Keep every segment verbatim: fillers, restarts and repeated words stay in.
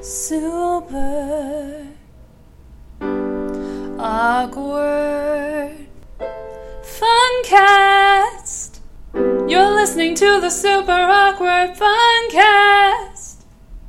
Super awkward Funcast. You're listening to the Super Awkward Funcast.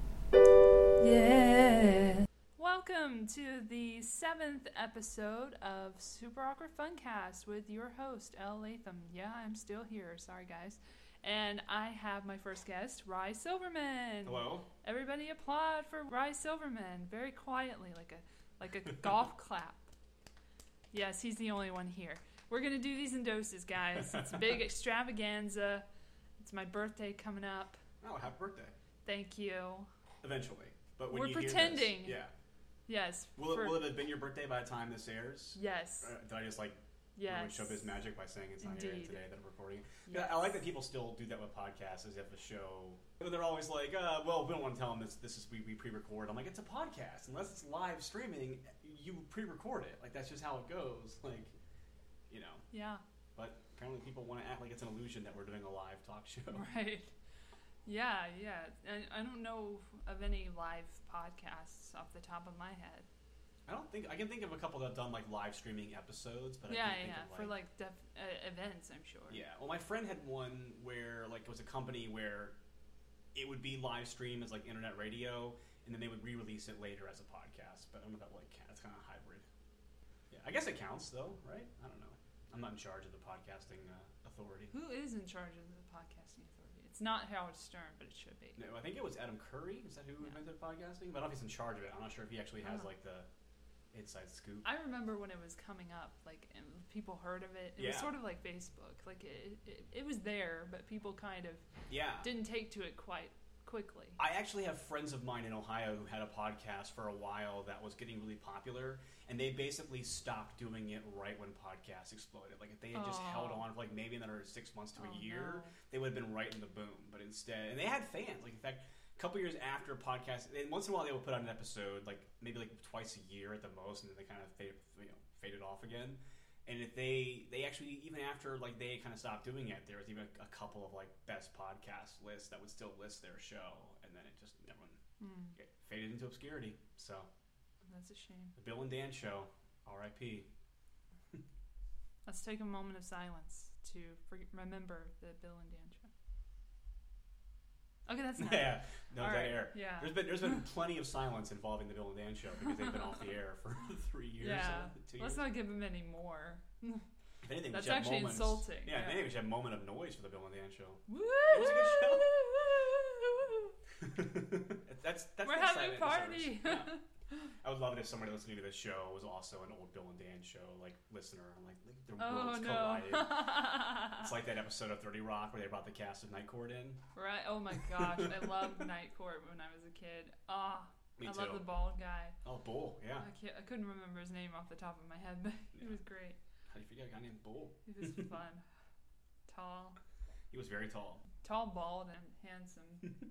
Yeah. Welcome to the seventh episode of Super Awkward Funcast with your host, Elle Latham. Yeah, I'm still here. Sorry, guys. And I have my first guest, Rye Silverman. Hello. Everybody applaud for Rye Silverman, very quietly, like a like a golf clap. Yes, he's the only one here. We're gonna do these in doses, guys. It's a big extravaganza. It's my birthday coming up. Oh, happy birthday! Thank you. Eventually, but when We're you pretending. Hear this, yeah. Yes. Will for, it, will it have been your birthday by the time this airs? Yes. Uh, did I just like yes. show this magic by saying it's not Indeed. airing today that I'm recording it? Yes. Yeah, I like that people still do that with podcasts as if the show. They're always like, uh, well, we don't want to tell them this. This is we, we pre-record. I'm like, it's a podcast. Unless it's live streaming, you pre-record it. Like that's just how it goes. Like, you know. Yeah. But apparently, people want to act like it's an illusion that we're doing a live talk show. Right. Yeah, yeah. I, I don't know of any live podcasts off the top of my head. I don't think I can think of a couple that have done like live streaming episodes, but yeah, I can't think yeah, of, like, for like def, uh, events, I'm sure. Yeah, well, my friend had one where like it was a company where it would be live stream as like internet radio, and then they would re-release it later as a podcast. But I don't know if that like that's kind of hybrid. Yeah, I guess it counts though, right? I don't know. I'm not in charge of the podcasting uh, authority. Who is in charge of the podcasting authority? It's not Howard Stern, but it should be. No, I think it was Adam Curry. Is that who Yeah. invented podcasting? But I don't know if he's in charge of it. I'm not sure if he actually has Oh. like the inside scoop. I remember when it was coming up, like, and people heard of it. It Yeah. was sort of like Facebook. Like, it, it, it was there, but people kind of Yeah. didn't take to it quite quickly. I actually have friends of mine in Ohio who had a podcast for a while that was getting really popular, and they basically stopped doing it right when podcasts exploded. Like, if they had just Oh. held on for like maybe another six months to Oh, a year, no. they would have been right in the boom. But instead, and they had fans. Like, in fact, a couple years after podcasts, and once in a while they would put out an episode, like maybe like twice a year at the most, and then they kind of fade, you know, faded off again. And if they, they actually, even after like they kind of stopped doing it, there was even a, a couple of like best podcast lists that would still list their show, and then it just everyone Hmm. it faded into obscurity. So That's a shame. the Bill and Dan Show, R I P Let's take a moment of silence to for, remember the Bill and Dan show. Okay, that's not. Yeah, no, All that right, air. yeah. There's been there's been plenty of silence involving the Bill and Dan Show because they've been off the air for three years. Yeah. uh, two Let's years. not give them any more. If anything, we That's should have actually moments, insulting. Yeah, if Yeah. anything, we should have a moment of noise for the Bill and Dan Show. Woo! It was a good show. that's that's We're the having a excitement it party. deserves. Yeah. I would love it if somebody listening to this show was also an old Bill and Dan Show like listener. I'm like, their Oh worlds no! collided. It's like that episode of thirty Rock where they brought the cast of Night Court in. Right? Oh my gosh, I loved Night Court when I was a kid. Ah, Me I too. love the bald guy. Oh, Bull, yeah. I, can't, I couldn't remember his name off the top of my head, but he Yeah. was great. How do you forget a guy named Bull? He was fun, tall, He was very tall. tall, bald, and handsome.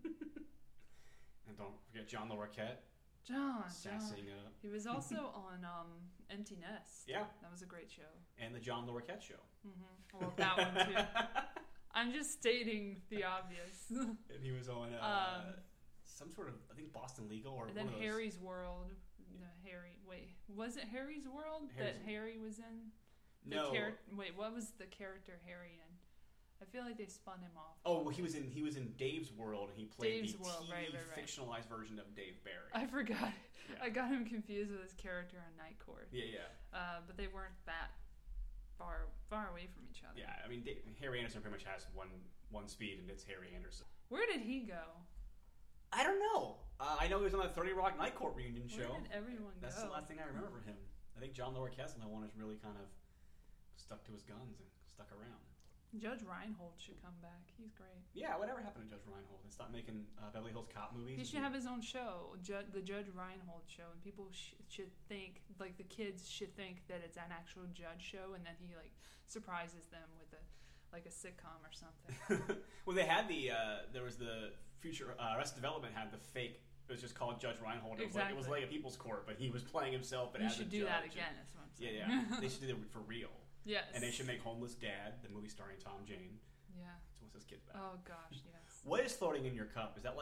And don't forget John Larroquette, John, John. sassing it up. He was also on um, Empty Nest. Yeah, That was a great show. and the John Larroquette Show. Hmm Well, that one too. I'm just stating the obvious. And he was on uh, Um, some sort of, I think, Boston Legal or And one then of those. Harry's World. No, Harry. Wait, was it Harry's World Harry's- that Harry was in? The No. char- wait, what was the character Harry in? I feel like they spun him off. Oh, he was in he was in Dave's World, and he played Dave's the World, T V right, right, right. fictionalized version of Dave Barry. I forgot. Yeah. I got him confused with his character on Night Court. yeah, yeah, Uh, but they weren't that far far away from each other. yeah. I mean, Dave, Harry Anderson pretty much has one one speed, and it's Harry Anderson. Where did he go? I don't know. Uh, I know he was on that thirty Rock Night Court reunion Where show. did everyone That's go? the last thing I remember from him. I think John Larroquette and the one is really kind of stuck to his guns and stuck around. Judge Reinhold should come back. He's great. Yeah, whatever happened to Judge Reinhold? They stopped making uh, Beverly Hills Cop movies. He should have his own show, Ju- the Judge Reinhold show, and people sh- should think, like the kids should think that it's an actual judge show, and then he like surprises them with a like a sitcom or something. Well, they had the uh, there was the future uh, Arrested Development had the fake. It was just called Judge Reinhold. It was like it was Exactly. like a people's court, but he was playing himself. But You as should a do that judge. again. That's what I'm saying. Yeah, yeah. They should do it for real. Yes. And they should make Homeless Dad, the movie starring Tom Jane. Yeah. So what's this kid back? Oh gosh, yes. What is floating in your cup? Is that like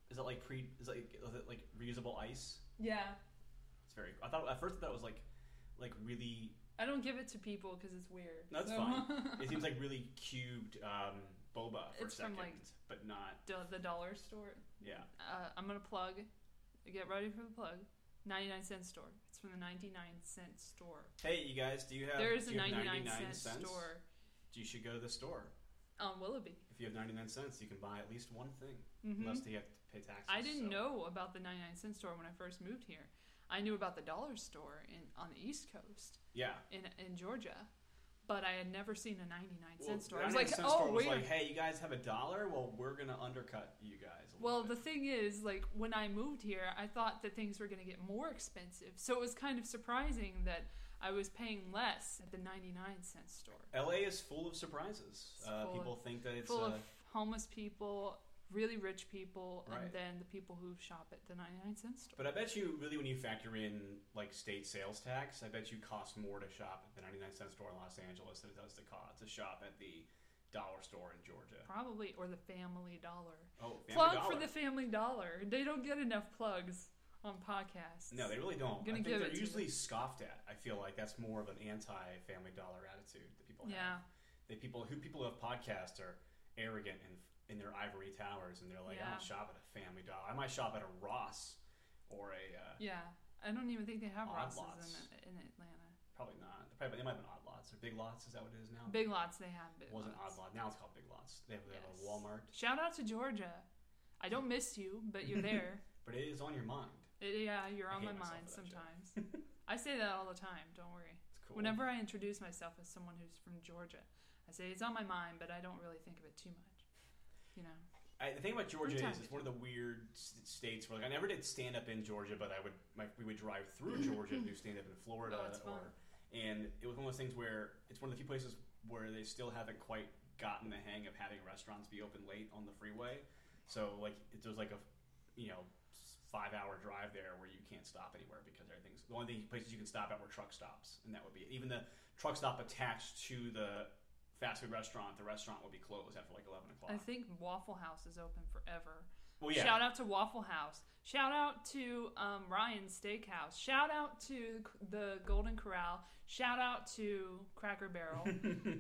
Is it like pre? Is it like, is it like reusable ice? Yeah. It's very. I thought at first I thought it was like, like really. I don't give it to people because it's weird. That's so. fine. It seems like really cubed um, boba for It's a second, from, like, but not. Do- the dollar store. Yeah. Uh, I'm gonna plug. Get ready for the plug. ninety-nine cent store. It's from the ninety-nine cent store. Hey, you guys, do you have? There is do a you have ninety-nine ninety-nine cent cents? store You should go to the store. on Willoughby. If you have ninety-nine cents, you can buy at least one thing, Mm-hmm. unless you have to pay taxes. I didn't so. know about the ninety-nine cent store when I first moved here. I knew about the dollar store in on the East Coast Yeah. in in Georgia, but I had never seen a ninety-nine Well, cent store. the I was ninety-nine like, cent oh, store was weird. like, hey, you guys have a dollar? Well, we're gonna undercut you guys. A Well, little the bit. thing is, like, when I moved here, I thought that things were going to get more expensive. So it was kind of surprising that I was paying less at the ninety-nine cent store. L A is full of surprises. It's Uh, full people of- think that it's Full uh, of homeless people, really rich people, Right. and then the people who shop at the ninety-nine cent store. But I bet you, really, when you factor in like state sales tax, I bet you costs more to shop at the ninety-nine cent store in Los Angeles than it does to cost to shop at the dollar store in Georgia. Probably, or the Family Dollar. Oh, Family Plug Dollar. for the Family Dollar. They don't get enough plugs on podcasts. No, they really don't. Gonna I think give they're it to usually scoffed at. I feel like that's more of an anti-Family Dollar attitude that people have. Yeah. They people who people who have podcasts are arrogant and in their ivory towers, and they're like, I Yeah. don't shop at a Family Dollar. I might shop at a Ross or a uh, Yeah. I don't even think they have Odd Rosses Lots. in, in Atlanta. probably not. Probably they might have been Odd Lots or Big Lots. Is that what it is now? Big Lots, they have Big It wasn't Lots. Odd Lot. Now it's called Big Lots. They have, they have Yes. a Walmart, Shout out to Georgia. I don't miss you, but you're there. but it is on your mind. It, yeah, you're I on hate my myself mind for that sometimes. I say that all the time. Don't worry. It's cool. Whenever I introduce myself as someone who's from Georgia, I say it's on my mind, but I don't really think of it too much. You know. I, the thing about Georgia From time is to it's one of the weird s- states where like I never did stand up in Georgia, but I would my, we would drive through Georgia and do stand up in Florida, Oh, that's fun. or and it was one of those things where it's one of the few places where they still haven't quite gotten the hang of having restaurants be open late on the freeway. So like it, there's like a you know five hour drive there where you can't stop anywhere because everything's the only thing, places you can stop at were truck stops, and that would be it. Even the truck stop attached to the fast food restaurant, the restaurant will be closed after like eleven o'clock. I think Waffle House is open forever. well, yeah. Shout out to Waffle House. Shout out to um, Ryan's Steakhouse. Shout out to the Golden Corral. Shout out to Cracker Barrel.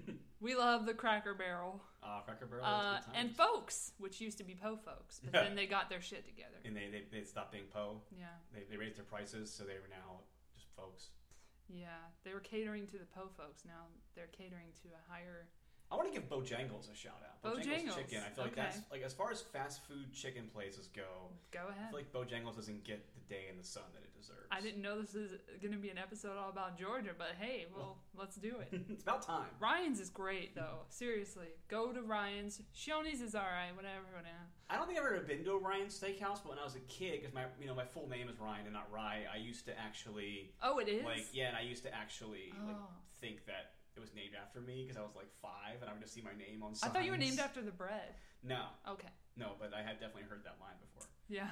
We love the Cracker Barrel. Uh, Cracker Barrel, Uh, that's good and times. Folks, which used to be Po Folks, but then they got their shit together. And they, they, they stopped being Po. Yeah, They, they raised their prices, so they were now just folks. yeah. They were catering to the Po Folks. Now they're catering to a higher. I want to give Bojangles a shout out. Bojangles, Chicken. I feel like okay. that's like as far as fast food chicken places go. Go I ahead. feel like Bojangles doesn't get the day in the sun that it deserves. I didn't know this is going to be an episode all about Georgia, but hey, well, let's do it. It's about time. Ryan's is great though. Seriously, go to Ryan's. Shoney's is all right. Whatever. whatever. I don't think I've ever been to a Ryan Steakhouse, but when I was a kid, because my you know my full name is Ryan and not Rye, I used to actually Oh, it is. like yeah, and I used to actually like Oh. think that it was named after me because I was like five and I would just see my name on I signs. thought you were named after the bread. No, Okay. no, but I have definitely heard that line before. Yeah.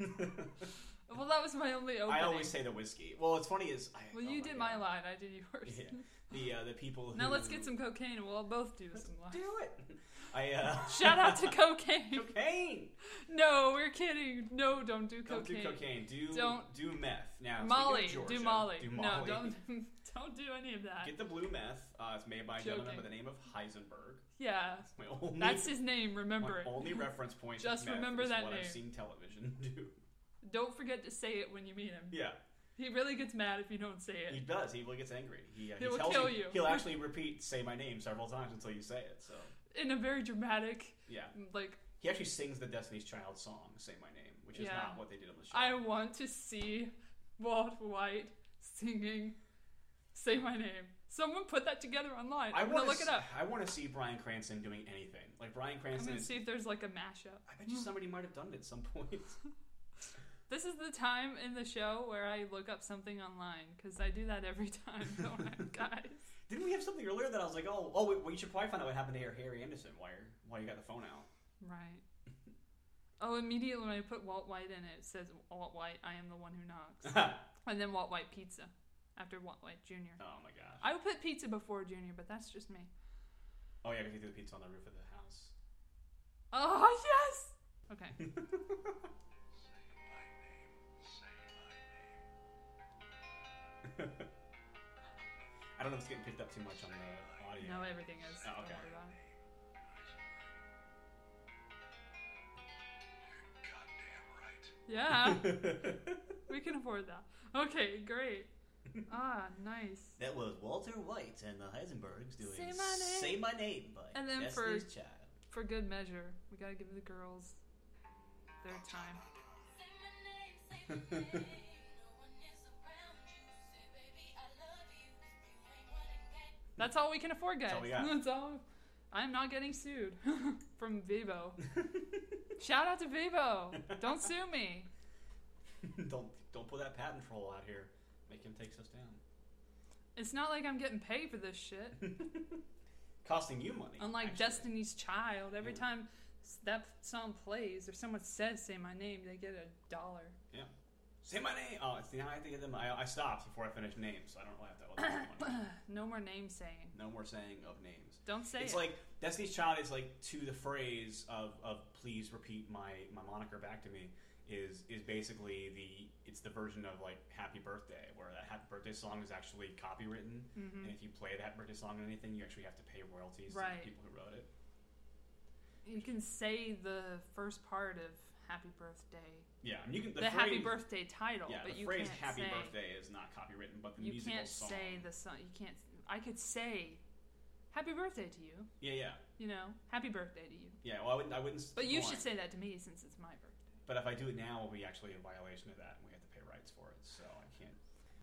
Well, that was my only opening. I always say the whiskey. Well, what's funny is I, Well, oh you my did God. my line. I did yours. Yeah. The uh, the people who Now let's get some cocaine and we'll both do some lines. do it. I uh, Shout out to cocaine. cocaine. No, we're kidding. No, don't do Don't cocaine. do cocaine. Do Don't- do meth. Now Molly, speaking of do Georgia, Molly. Do No, Molly. don't don't do any of that. Get the blue meth. Uh, it's made by a gentleman Joking. by the name of Heisenberg. Yeah, My only, that's his name. Remember my it. only reference point. Just of meth remember is that what I've name. seen television do. Don't forget to say it when you meet him. Yeah, He really gets mad if you don't say he it. does. He really gets angry. He, uh, He he will tells kill you. you. He'll actually repeat "say my name" several times until you say it. So In a very dramatic, yeah, like, he actually sings the Destiny's Child song "Say My Name," which is Yeah. not what they did on the show. I want to see Walt White singing "Say My Name." Someone put that together online. I I'm want gonna look to. it up. I want to see Bryan Cranston doing anything. Like Bryan I'm Cranston gonna is. see if there's like a mashup. I bet you somebody might have done it at some point. This is the time in the show where I look up something online because I do that every time, don't I, guys? Didn't we have something earlier that I was like, oh, oh, wait, well, you should probably find out what happened to Harry Anderson while you're, while you got the phone out. Right. Oh, immediately when I put Walt White in it, it says Walt White, I am the one who knocks. And then Walt White Pizza after Walt White Junior Oh my gosh. I would put pizza before Junior, but that's just me. Oh yeah, because he threw the pizza on the roof of the house. Oh, yes! Okay. I don't know if it's getting picked up too much on the audio. No, everything is. Oh, okay. Don't worry about it. Yeah. We can afford that. Okay, great. Ah, nice. That was Walter White and the Heisenbergs doing Say My Name. Say My Name by And then Destiny's for- Child. For good measure, we gotta give the girls their time. That's all we can afford, guys. That's all we got. That's all. I'm not getting sued from Vivo. Shout out to Vivo. Don't sue me. don't don't put that patent troll out here. Make him take us down. It's not like I'm getting paid for this shit. Costing you money. Unlike actually. Destiny's Child, every Yeah. time that song plays or someone says "Say My Name," they get a dollar. Yeah. Say my name. Oh, it's the now I think of them. I, I stopped before I finished names, so I don't really have to. Money. No more name saying. No more saying of names. Don't say It's it. like Destiny's Child is like to the phrase of, of please repeat my, my moniker back to me is is basically the it's the version of like Happy Birthday, where that Happy Birthday song is actually copywritten, Mhm. and if you play that birthday song on anything, you actually have to pay royalties Right. to the people who wrote it. You can say the first part of Happy Birthday, Yeah, I mean, you can the, the, phrase, Happy Birthday title, Yeah, but the you phrase can't Happy say, Birthday is not copywritten, but the you musical can't song. say the song. You can't. I could say Happy Birthday to you. Yeah, yeah, You know, Happy Birthday to you. yeah. Well, I wouldn't. I wouldn't. But you go should on. say that to me since it's my birthday. But if I do it now, we'll be actually in violation of that, and we have to pay rights for it. So I can't.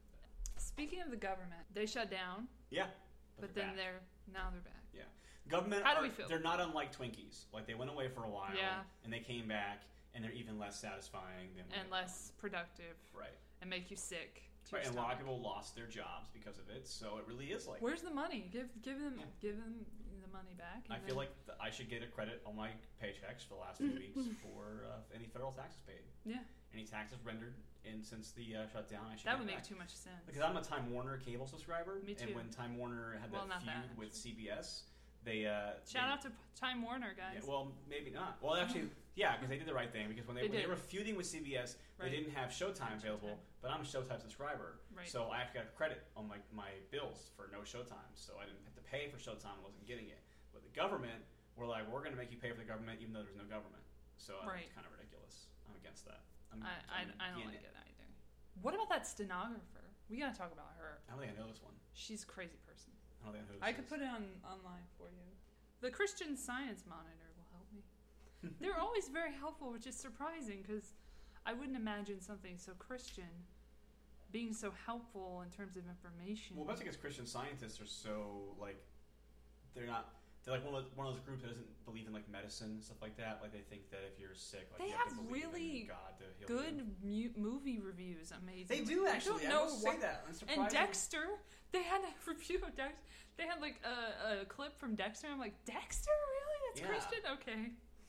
Speaking of the government, they shut down, Yeah, but, they're then back. they're now they're back. Government. How do are, we feel? They're not unlike Twinkies. Like they went away for a while, Yeah. and they came back, and they're even less satisfying than when And they were less productive gone. Right. and make you sick. To Right. your And a lot of stomach. people lost their jobs because of it. So it really is like. Where's the money? Give give them Yeah. give them the money back. I and feel then- like th- I should get a credit on my paychecks for the last few weeks for uh, any federal taxes paid. Yeah. Any taxes rendered in since the uh, shutdown, I should. that get would make back. too much sense. Because I'm a Time Warner cable subscriber, Me too. and when Time Warner had Well, that not feud that, with C B S, they uh, Shout they, out to Time Warner, guys. Yeah, well, maybe not. Well, actually, yeah, because they did the right thing. Because when they, They when they did. were feuding with C B S, Right. they didn't have Showtime available. Showtime. But I'm a Showtime subscriber, Right. so I actually got credit on my my bills for no Showtime. So I didn't have to pay for Showtime. I wasn't getting it. But the government were like, we're going to make you pay for the government, even though there's no government. So uh, Right. it's kind of ridiculous. I'm against that. I'm, I, I, I'm I don't against like it either. What about that stenographer? We gotta talk about her. I don't think I know this one. She's a crazy person. I don't think I know this I could is. put it on online for you. The Christian Science Monitor will help me. They're always very helpful, which is surprising because I wouldn't imagine something so Christian being so helpful in terms of information. Well, that's because Christian scientists are so like they're not. They're like one of those, one of those groups that doesn't believe in like medicine and stuff like that. Like they think that if you're sick, like They you have, have to believe really in God to heal Good you. mu- movie reviews, amazing. They do actually. I I, don't know will why. say that. I'm surprised. And Dexter, they had a review of Dexter. They had like a, a clip from Dexter. I'm like, Dexter, really? That's Yeah. Christian? Okay.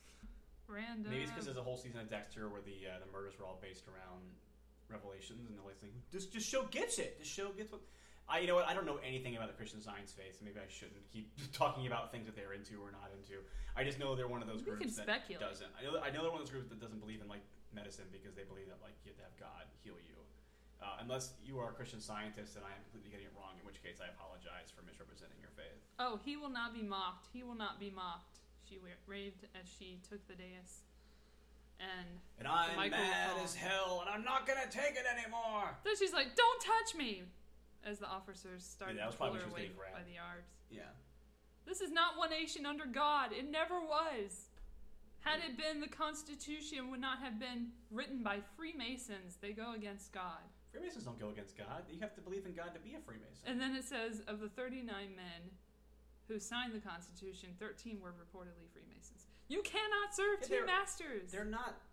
Random. Maybe it's because there's a whole season of Dexter where the uh, the murders were all based around Revelations, and they're like, thinking, "This this show gets it. This show gets what." I you know what? I don't know anything about the Christian Science faith. So maybe I shouldn't keep talking about things that they're into or not into. I just know they're one of those We can groups that speculate. doesn't. I know I know they're one of those groups that doesn't believe in like medicine because they believe that like you have to have God heal you. Uh, unless you are a Christian Scientist and I am completely getting it wrong, in which case I apologize for misrepresenting your faith. Oh, he will not be mocked. He will not be mocked. She wa- raved as she took the dais. And And I'm Michael mad Wong. as hell, and I'm not gonna take it anymore. then she's like, "Don't touch me!" As the officers started Yeah, that was to pull probably her when she was away getting by grabbed. the arms. Yeah. This is not one nation under God. It never was. Had it been, the Constitution would not have been written by Freemasons. They go against God. Freemasons don't go against God. You have to believe in God to be a Freemason. And then it says, of the thirty-nine men who signed the Constitution, thirteen were reportedly Freemasons. You cannot serve Yeah, two they're- masters. They're not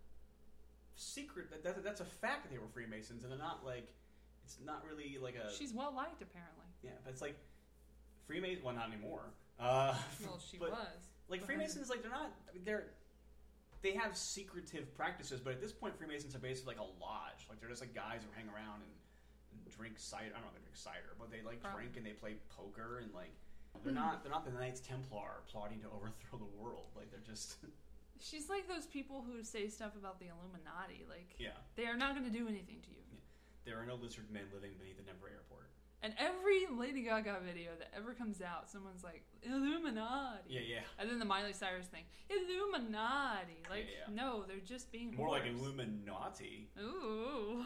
secret. That, that, that's a fact that they were Freemasons, and they're not like. It's not really like a. She's well liked, apparently. Yeah, but it's like Freemason. Well, not anymore. Uh, Well, she but, was. Like But- Freemasons, like they're not. I mean, they're. They have secretive practices, but at this point, Freemasons are basically like a lodge. Like they're just like guys who hang around and, and drink cider. I don't know if they drink cider, but they like Probably. drink and they play poker and like they're not they're not the Knights Templar plotting to overthrow the world. Like they're just She's like those people who say stuff about the Illuminati. Like, yeah. they are not going to do anything to you. There are no lizard men living beneath the Denver airport. And every Lady Gaga video that ever comes out, someone's like, Illuminati. Yeah, yeah. And then the Miley Cyrus thing, Illuminati. Like, yeah, yeah. no, they're just being more whores. like Illuminati. Ooh.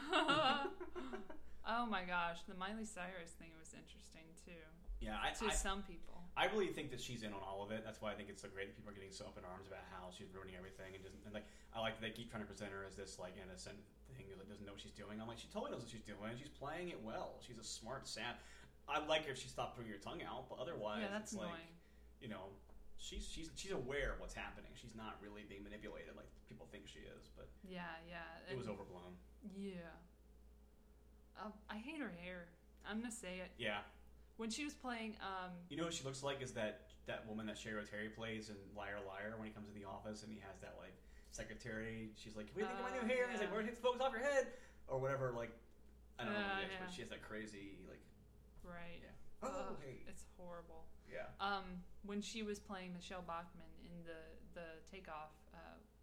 Oh my gosh, the Miley Cyrus thing was interesting too. Yeah, I, to I, some people. I really think that she's in on all of it. That's why I think it's so great that people are getting so up in arms about how she's ruining everything, and just and like I like that they keep trying to present her as this like innocent thing who like, doesn't know what she's doing. I'm like, she totally knows what she's doing. She's playing it well. She's a smart sap. I'd like her if she stopped putting her tongue out, but otherwise, Yeah, that's it's annoying. like, you know, she's she's she's aware of what's happening. She's not really being manipulated like people think she is. But Yeah, yeah. it was overblown. Yeah. Uh, I hate her hair. I'm gonna say it. Yeah. When she was playing, um, You know what she looks like is that that woman that Sherry O'Terry plays in Liar Liar when he comes to the office and he has that like secretary. She's like, "What do you think of my Oh, new hair?" And he's yeah. like, "Where did the focus off your head?" Or whatever. Like, I don't know Uh, what it is, yeah. but she has that crazy like. right. Yeah. Oh, Ugh, hey. it's horrible. Yeah. Um, when she was playing Michelle Bachmann in the the Takeoff, uh,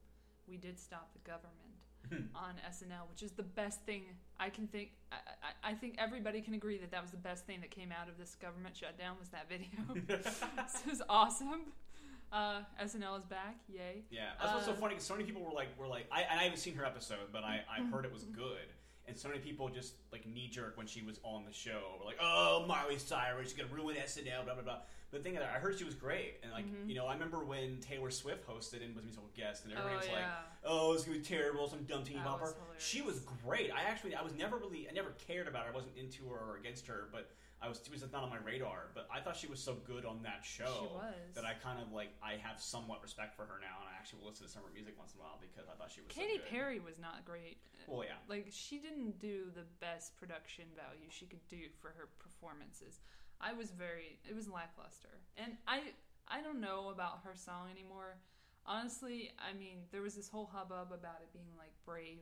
we did stop the government on S N L, which is the best thing I can think. I, I, I think everybody can agree that that was the best thing that came out of this government shutdown was that video. So it was awesome. Uh, S N L is back, yay! Yeah, that's what's so Uh, funny. Cause so many people were like, "Were like," I, and I haven't seen her episode, but I, I heard it was good. And so many people just like knee jerk when she was on the show. Were like, "Oh, Miley Cyrus, she's gonna ruin S N L." Blah blah blah. But the thing is, I heard she was great, and like Mhm. you know, I remember when Taylor Swift hosted and was a musical guest, and everybody Oh was like, yeah, "Oh, it's gonna be terrible, some dumb teeny That was bopper." hilarious. She was great. I actually, I was never really, I never cared about her. I wasn't into her or against her, but I was, she was not on my radar. But I thought she was so good on that show she was. that I kind of like, I have somewhat respect for her now, and I actually will listen to some of her music once in a while because I thought she was. Katy so good. Perry was not great. Well, yeah. Like she didn't do the best production value she could do for her performances. I was very it was lackluster. And I I don't know about her song anymore. Honestly, I mean, there was this whole hubbub about it being like Brave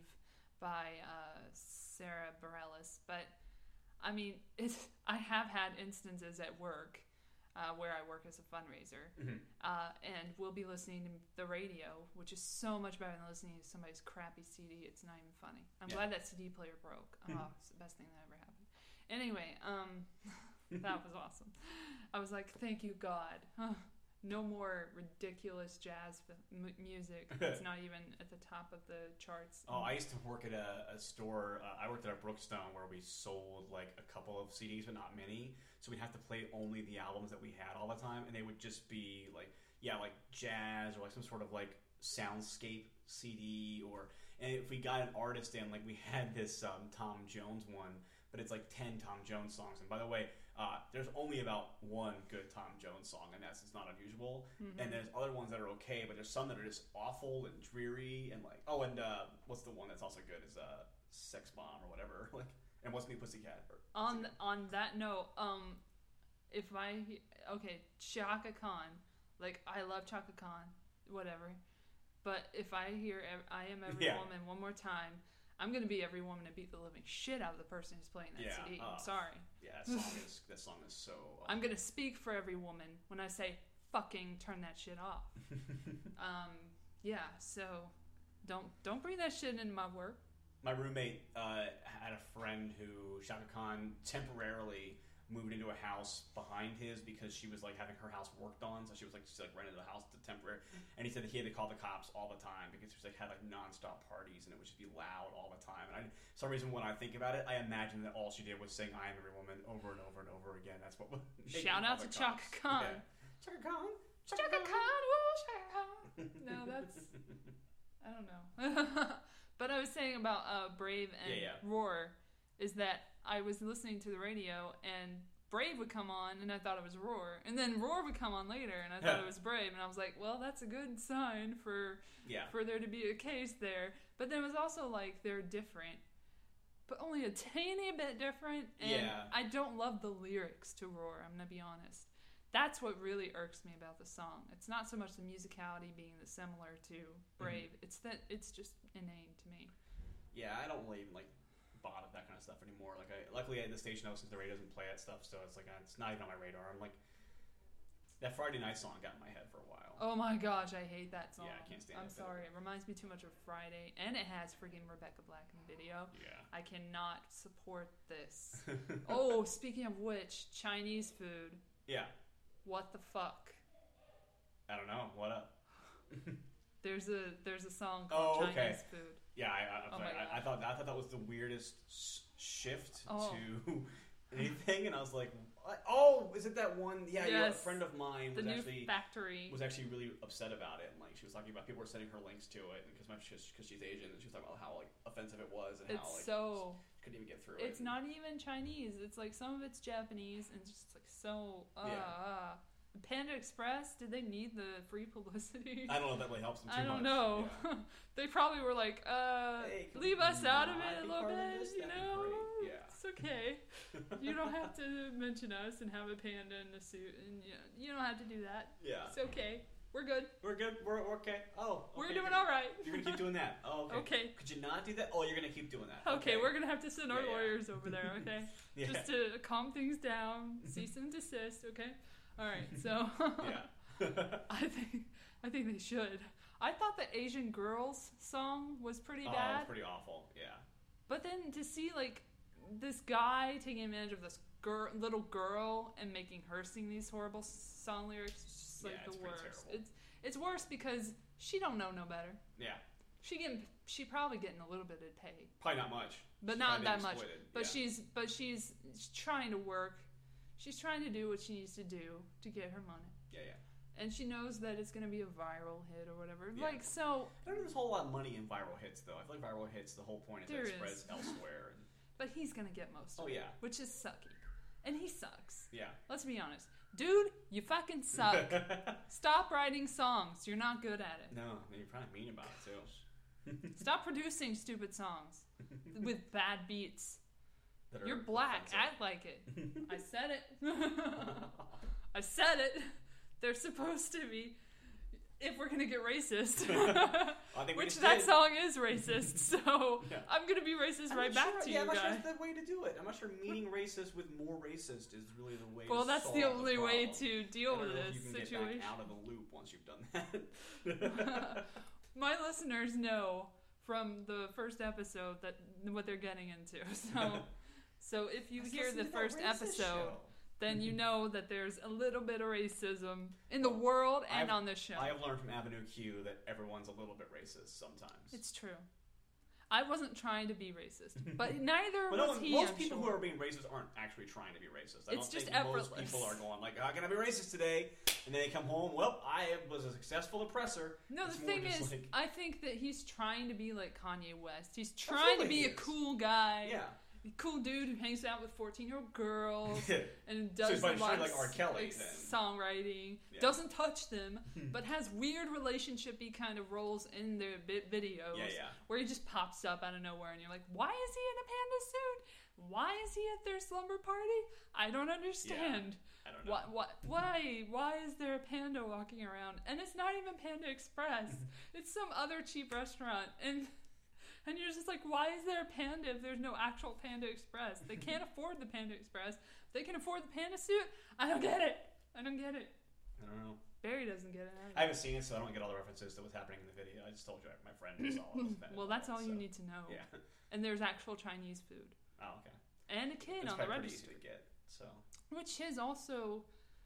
by uh, Sarah Bareilles, but I mean, it's, I have had instances at work uh, where I work as a fundraiser, Mhm. uh, and we'll be listening to the radio, which is so much better than listening to somebody's crappy C D. It's not even funny. I'm Yeah. glad that C D player broke. Oh, it's the best thing that ever happened. Anyway, um, that was awesome. I was like, thank you, God. Huh. No more ridiculous jazz f- m- music. It's not even at the top of the charts. Oh, I used to work at a, a store. Uh, I worked at a Brookstone where we sold like a couple of C Ds, but not many. So we'd have to play only the albums that we had all the time, and they would just be like, yeah, like jazz or like some sort of like soundscape C D. Or and if we got an artist in, like we had this um, Tom Jones one, but it's like ten Tom Jones songs. And by the way, uh, there's only about one good Tom Jones song, and that's it's not unusual. Mhm. And there's other ones that are okay, but there's some that are just awful and dreary and like oh, and uh, what's the one that's also good is uh, Sex Bomb or whatever. Like and What's Me Pussycat. Or, on th- on that note, um, if I okay, Chaka Khan, like I love Chaka Khan, whatever. But if I hear ev- I Am Every Yeah. Woman one more time, I'm gonna be every woman and beat the living shit out of the person who's playing that Yeah, C D. uh, I'm sorry. Yeah, that song is that song is so. I'm gonna speak for every woman when I say fucking turn that shit off. um, yeah, so don't don't bring that shit into my work. My roommate uh, had a friend who Shaka Khan temporarily moved into a house behind his because she was like having her house worked on, so she was like she like rented a house to temporary. And he said that he had to call the cops all the time because she was like had like nonstop parties and it would just be loud all the time. And I, for some reason, when I think about it, I imagine that all she did was sing "I Am Every Woman" over and over and over again. That's what. made Shout me out call to the Chaka cops. Khan. Yeah. Chaka Khan. Chaka Khan, woo, Chaka Khan. No, that's I don't know. But I was saying about uh, Brave and Yeah, yeah. Roar is that I was listening to the radio and Brave would come on and I thought it was Roar, and then Roar would come on later and I thought it was Brave, and I was like, well, that's a good sign for Yeah. for there to be a case there. But then it was also like they're different, but only a tiny bit different, and Yeah. I don't love the lyrics to Roar, I'm gonna be honest. That's what really irks me about the song. It's not so much the musicality being the similar to Brave. Mm-hmm. It's that it's just inane to me. Yeah, I don't really even like bother that kind of stuff anymore. Like, I luckily at the station I listen to the radio doesn't play that stuff, so it's like uh, it's not even on my radar. I'm like, That Friday Night song got in my head for a while. Oh my gosh, I hate that song. Yeah, I can't stand I'm that sorry. bit. It reminds me too much of Friday, and it has freaking Rebecca Black in the video. Yeah. I cannot support this. Oh, speaking of which, Chinese food. Yeah. What the fuck? I don't know. What up? There's a there's a song called Oh, Chinese okay. food. Yeah, I, I, Oh my I, I God. thought I thought that was the weirdest s- shift Oh. to anything, and I was like, what? "Oh, is it that one? Yeah, you know, a Yes. friend of mine The was new actually factory. was actually really upset about it, and like she was talking about people were sending her links to it because my because she's Asian, and she was talking about how like offensive it was and It's how like so. couldn't even get through It's it. not even Chinese. It's like some of it's Japanese, and it's just like so. Uh, Yeah. uh. Panda Express. Did they need the free publicity? I don't know if that really helps them too I don't much. know. Yeah. They probably were like, uh, Hey, can leave we us out of not it a be little part of bit, this? you That'd be know? great. Yeah. It's okay. You don't have to mention us and have a panda in a suit, and you, know, you don't have to do that. Yeah. It's okay. We're good. We're good. We're, we're okay. Oh, okay. We're doing all right. You're gonna keep doing that. Oh, okay. Okay. Could you not do that? Oh, you're gonna keep doing that. Okay, we're gonna have to send our Yeah, yeah. lawyers over there, okay? Yeah. Just to calm things down, cease and desist, okay? All right, so yeah. I think I think they should. I thought the Asian Girls song was pretty Oh, bad, it's pretty awful. Yeah. but then to see like this guy taking advantage of this girl, little girl and making her sing these horrible song lyrics, it's just like Yeah, it's the pretty worst. terrible. It's it's worse because she don't know no better. Yeah. She getting she probably getting a little bit of pay. Probably not much. But She's not probably that being much. exploited. But yeah. she's but she's trying to work. She's trying to do what she needs to do to get her money. Yeah, yeah. And she knows that it's going to be a viral hit or whatever. Yeah. Like, so... I don't think there's a whole lot of money in viral hits, though. I feel like viral hits, the whole point is There that it is. spreads elsewhere. And, But he's going to get most of oh, it. yeah. Which is sucky. And he sucks. Yeah. Let's be honest. Dude, you fucking suck. Stop writing songs. You're not good at it. No, you're probably mean about it, too. Stop producing stupid songs with bad beats. That are You're black. offensive. Act like it. I said it. I said it. They're supposed to be. If we're gonna get racist, I think we which just that did. song is racist, so Yeah. I'm gonna be racist I'm right not back sure, to yeah, you I'm not sure guys. that's the way to do it. I'm not sure meaning racist with more racist is really the way Well, to that's solve the only way problem. to I deal don't with know if this you can situation. get back out of the loop once you've done that. My listeners know from the first episode that what they're getting into. So, so if you Let's hear listen the to that first racist episode, show. then you know that there's a little bit of racism in the world and I've- on this show. I have learned from Avenue Q that everyone's a little bit racist sometimes. It's true. I wasn't trying to be racist, but neither But no was one, he. most I'm people sure. who are being racist aren't actually trying to be racist. I It's don't just think most effortless. people are going like, "How can I be racist today?" And then they come home. Well, I was a successful oppressor. No, It's the more thing just is, like- I think that he's trying to be like Kanye West. He's trying to Absolutely be he a is. cool guy, yeah. a cool dude who hangs out with fourteen-year-old girls and So does he's a probably lot treated of like R. Kelly, like, then. songwriting. Yeah. Doesn't touch them, but has weird relationshipy kind of roles in their bit videos. Yeah, yeah. Where he just pops up out of nowhere, and you're like, why is he in a panda suit? Why is he at their slumber party? I don't understand. I don't know. Why, why, why, why is there a panda walking around? And it's not even Panda Express. It's some other cheap restaurant. And and you're just like, why is there a panda if there's no actual Panda Express? They can't afford the Panda Express. They can afford the panda suit. I don't get it. I don't get it. I don't know. Barry doesn't get it I either. haven't seen it, so I don't get all the references to what's happening in the video. I just told you my friend saw it. was offended Well, by that's it, all you so- need to know. Yeah. And there's actual Chinese food. Oh, okay. And a kid It's on the probably pretty register. easy to get. So. Which is also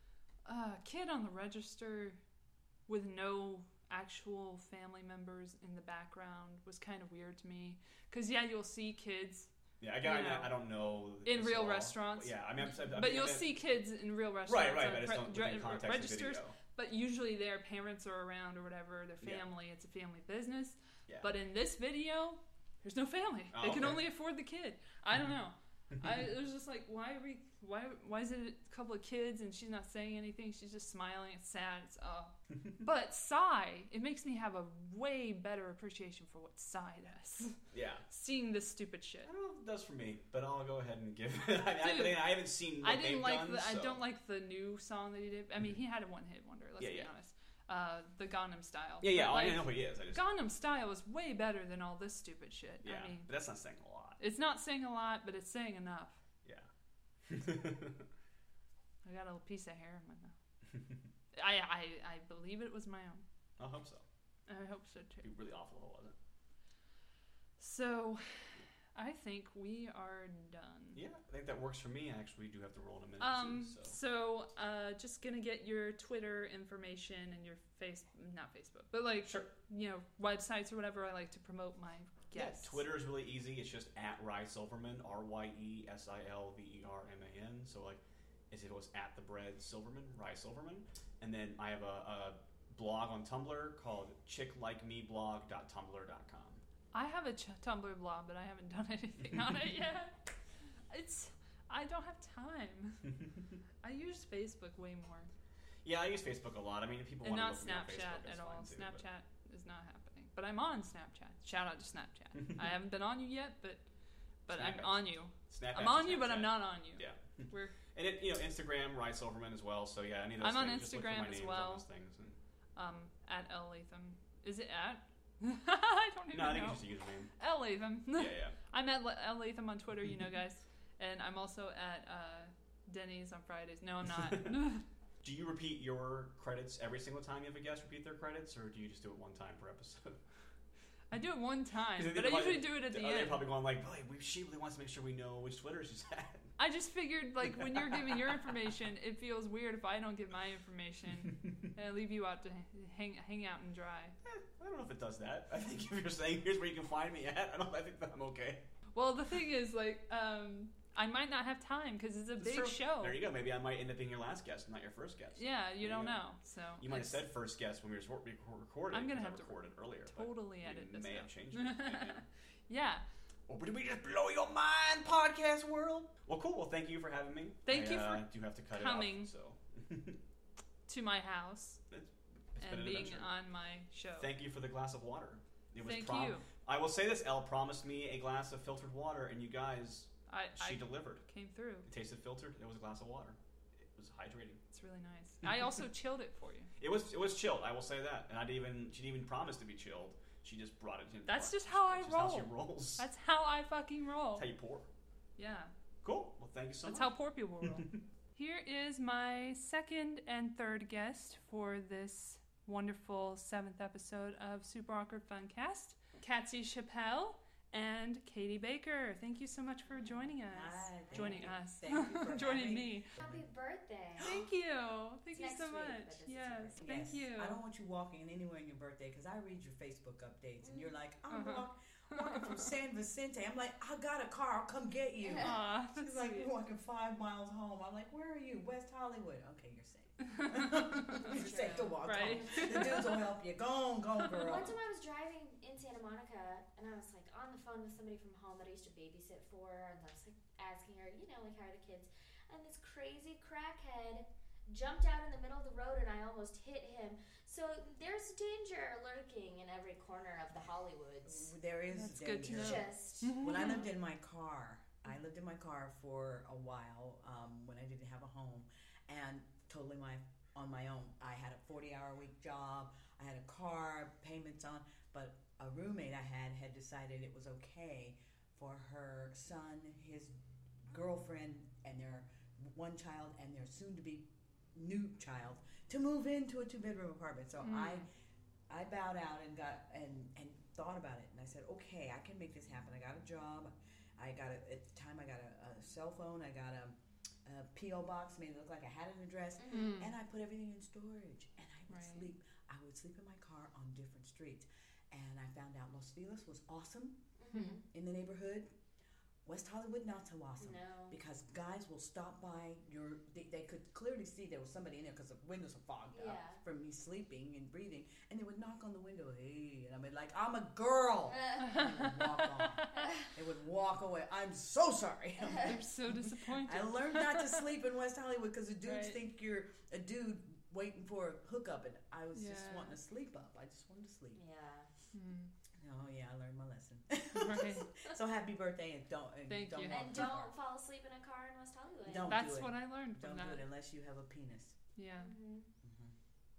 a uh, kid on the register with no actual family members in the background was kind of weird to me. Because, yeah, you'll see kids Yeah, again, You know, I, I don't know in this real law. restaurants. Yeah, I mean, I'm, I'm, but I'm, you'll I'm, see kids in real restaurants. right, right. on But I just pre- don't dre- within context registers. of video. But usually their parents are around or whatever, their Yeah. family. It's a family business. Yeah. But in this video, there's no family. Oh, they can okay. only afford the kid. I don't know. I it was just like, why are we? Why? Why is it a couple of kids and she's not saying anything? She's just smiling. It's sad. It's oh. But Psy, it makes me have a way better appreciation for what Psy does. Yeah. Seeing this stupid shit. I don't know if it does for me, but I'll go ahead and give it. I, mean, I, Dude, but again, I haven't seen what I didn't they've like done, the. I so- don't like the new song that he did. I mean, he had a one-hit wonder. Let's Yeah, be yeah. honest. Uh, the Gangnam Style. Yeah, yeah. But, I like, know who he is. I just, Gangnam Style is way better than all this stupid shit. yeah, I mean, but that's not saying a lot. it's not saying a lot, but it's saying enough. Yeah. I got a little piece of hair in my mouth. I, I I believe it was my own. I hope so. I hope so too. It'd be really awful if it wasn't. So, I think we are done. Yeah, I think that works for me. Actually, we do have to roll in a minute. Um. Too, so. So, uh, just gonna get your Twitter information and your face, not Facebook, but like, Sure. you know, websites or whatever. I like to promote my guests. Yeah, Twitter is really easy. It's just at Rye Silverman, R Y E S I L V E R M A N. So like, as if it was at the bread Silverman, Rye Silverman. And then I have a, a blog on Tumblr called chick like me blog dot tumblr dot com. I have a ch- Tumblr blog, but I haven't done anything on it yet. It's I don't have time. I use Facebook way more. Yeah, I use Facebook a lot. I mean, if people And want not to look me on Facebook, Snapchat it's at all. fine too, Snapchat is not happening. But I'm on Snapchat. Shout out to Snapchat. I haven't been on you yet, but but Snap I'm it. on you. Snapchat I'm on to you, but I'm Snapchat. not on you. Yeah. We're And it, you know, Instagram, Rye Silverman as well. So yeah, any of those I'm on things. Just look for Instagram my as names well. on those things. And... um at L Latham. Is it at? I don't even No, I think know. it's just a username. L Latham. Yeah, yeah. I'm at Le- L Latham on Twitter, you know, guys. And I'm also at uh, Denny's on Fridays. No, I'm not. Do you repeat your credits every single time you have a guest repeat their credits, or do you just do it one time per episode? I do it one time, 'Cause but they I probably- usually do it at the They're end. probably going like, "Boy, we, she really wants to make sure we know which Twitter she's at." I just figured, like, when you're giving your information, it feels weird if I don't give my information and I leave you out to hang hang out and dry. Eh, I don't know if it does that. I think if you're saying here's where you can find me at, I don't. I think that I'm okay. Well, the thing is, like, um, I might not have time because it's a It's big true. show. There you go. Maybe I might end up being your last guest, not your first guest. Yeah, you There don't you go. know. So You might have it's said first guest when we were recording. I'm gonna because have I to recorded earlier. but totally we edit this may out. have changed it. Yeah, yeah. Yeah. Or did we just blow your mind, podcast world? Well, cool. Well, thank you for having me. Thank I, you for uh, do have to cut coming. it off. So To my house it's, it's been and an being adventure. on my show. Thank you for the glass of water. It was Thank prom- you. I will say this: Elle promised me a glass of filtered water, and you guys, I, she I delivered. came through. It tasted filtered. It was a glass of water. It was hydrating. It's really nice. I also chilled it for you. It was it was chilled. I will say that. And I didn't even she didn't even promise to be chilled. She just brought it in. That's brought- just how I that's just How she roll. rolls. That's how I fucking roll. That's how you pour. Yeah. Cool. Well, thank you so That's much. how poor people roll. Here is my second and third guest for this wonderful seventh episode of Super Awkward Funcast. Katsy Chappelle and Katie Baker. Thank you so much for joining us. Hi, thank joining you. us. Thank you for joining having me. Happy birthday. Thank you. Thank It's you next so week, but much. this is your Yes. birthday. Thank Yes. you. I don't want you walking anywhere on your birthday because I read your Facebook updates and you're like, I'm Uh-huh. walk, walking from San Vicente. I'm like, I got a car. I'll come get you. Aw, She's that's like, sweet. we're walking five miles home. I'm like, where are you? West Hollywood. Okay, you're safe. You're safe to walk Right. home. The dudes will help you. Go on, go on, girl. One time I was driving in Santa Monica and I was like on the phone with somebody from home that I used to babysit for, and I was like asking her, you know, like how are the kids? And this crazy crackhead jumped out in the middle of the road and I almost hit him. So there's danger lurking in every corner of the Hollywoods. There is That's good to danger. know. Just When I lived in my car, I lived in my car for a while um, when I didn't have a home, and totally my on my own. I had a forty-hour week job. I had a car, payments on, but a roommate I had had decided it was okay for her son, his girlfriend, and their one child, and their soon-to-be new child to move into a two-bedroom apartment. So Mm. I I bowed out and got and and thought about it, and I said, okay, I can make this happen. I got a job. I got a, at the time I got a, a cell phone. I got a, a P O box, made it look like I had an address, Mm. and I put everything in storage. And I would Right. sleep. I would sleep in my car on different streets, and I found out Los Feliz was awesome mhm. in the neighborhood. West Hollywood, not so awesome. No. Because guys will stop by your. They, they could clearly see there was somebody in there because the windows are fogged up Yeah. from me sleeping and breathing, and they would knock on the window. Hey, and I mean, like, I'm a girl. And they would walk off. They would walk away. I'm so sorry. They're so disappointed. I learned not to sleep in West Hollywood because the dudes Right. think you're a dude waiting for a hookup, and I was just Yeah. wanting to sleep up. I just wanted to sleep. Yeah. Mm. Oh yeah, I learned my lesson. Right. So happy birthday, and don't and Thank don't you. walk And too far. don't fall asleep in a car in West Hollywood. Don't That's do it. what I learned from Don't do that. it unless you have a penis. Yeah. Mhm. Mm-hmm.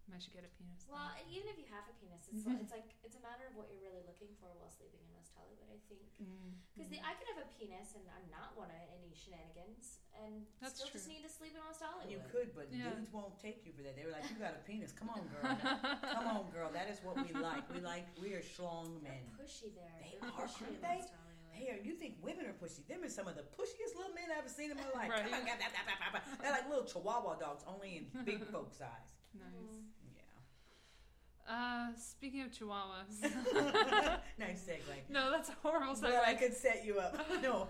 I should get a penis. Well, and even if you have a penis, it's, Mhm. it's like it's a matter of what you're really looking for while sleeping in West Hollywood, I think. Because Mm. I could have a penis and I'm not want any shenanigans, and That's still true. just need to sleep in West Hollywood. You could, but Yeah. dudes won't take you for that. They were like, "You got a penis? Come on, girl. Come on, girl. That is what we like. We like. We are schlong They're men. pushy there. They They're are, pushy aren't in they? West Hollywood. Here, you think women are pushy? Them are some of the pushiest little men I've ever seen in my life. Right. Come on, blah, blah, blah, blah, blah. They're like little Chihuahua dogs, only in big folk size. Nice. Yeah. Uh, speaking of chihuahuas. Nice segue. No, that's a horrible But I segue. could set you up. No.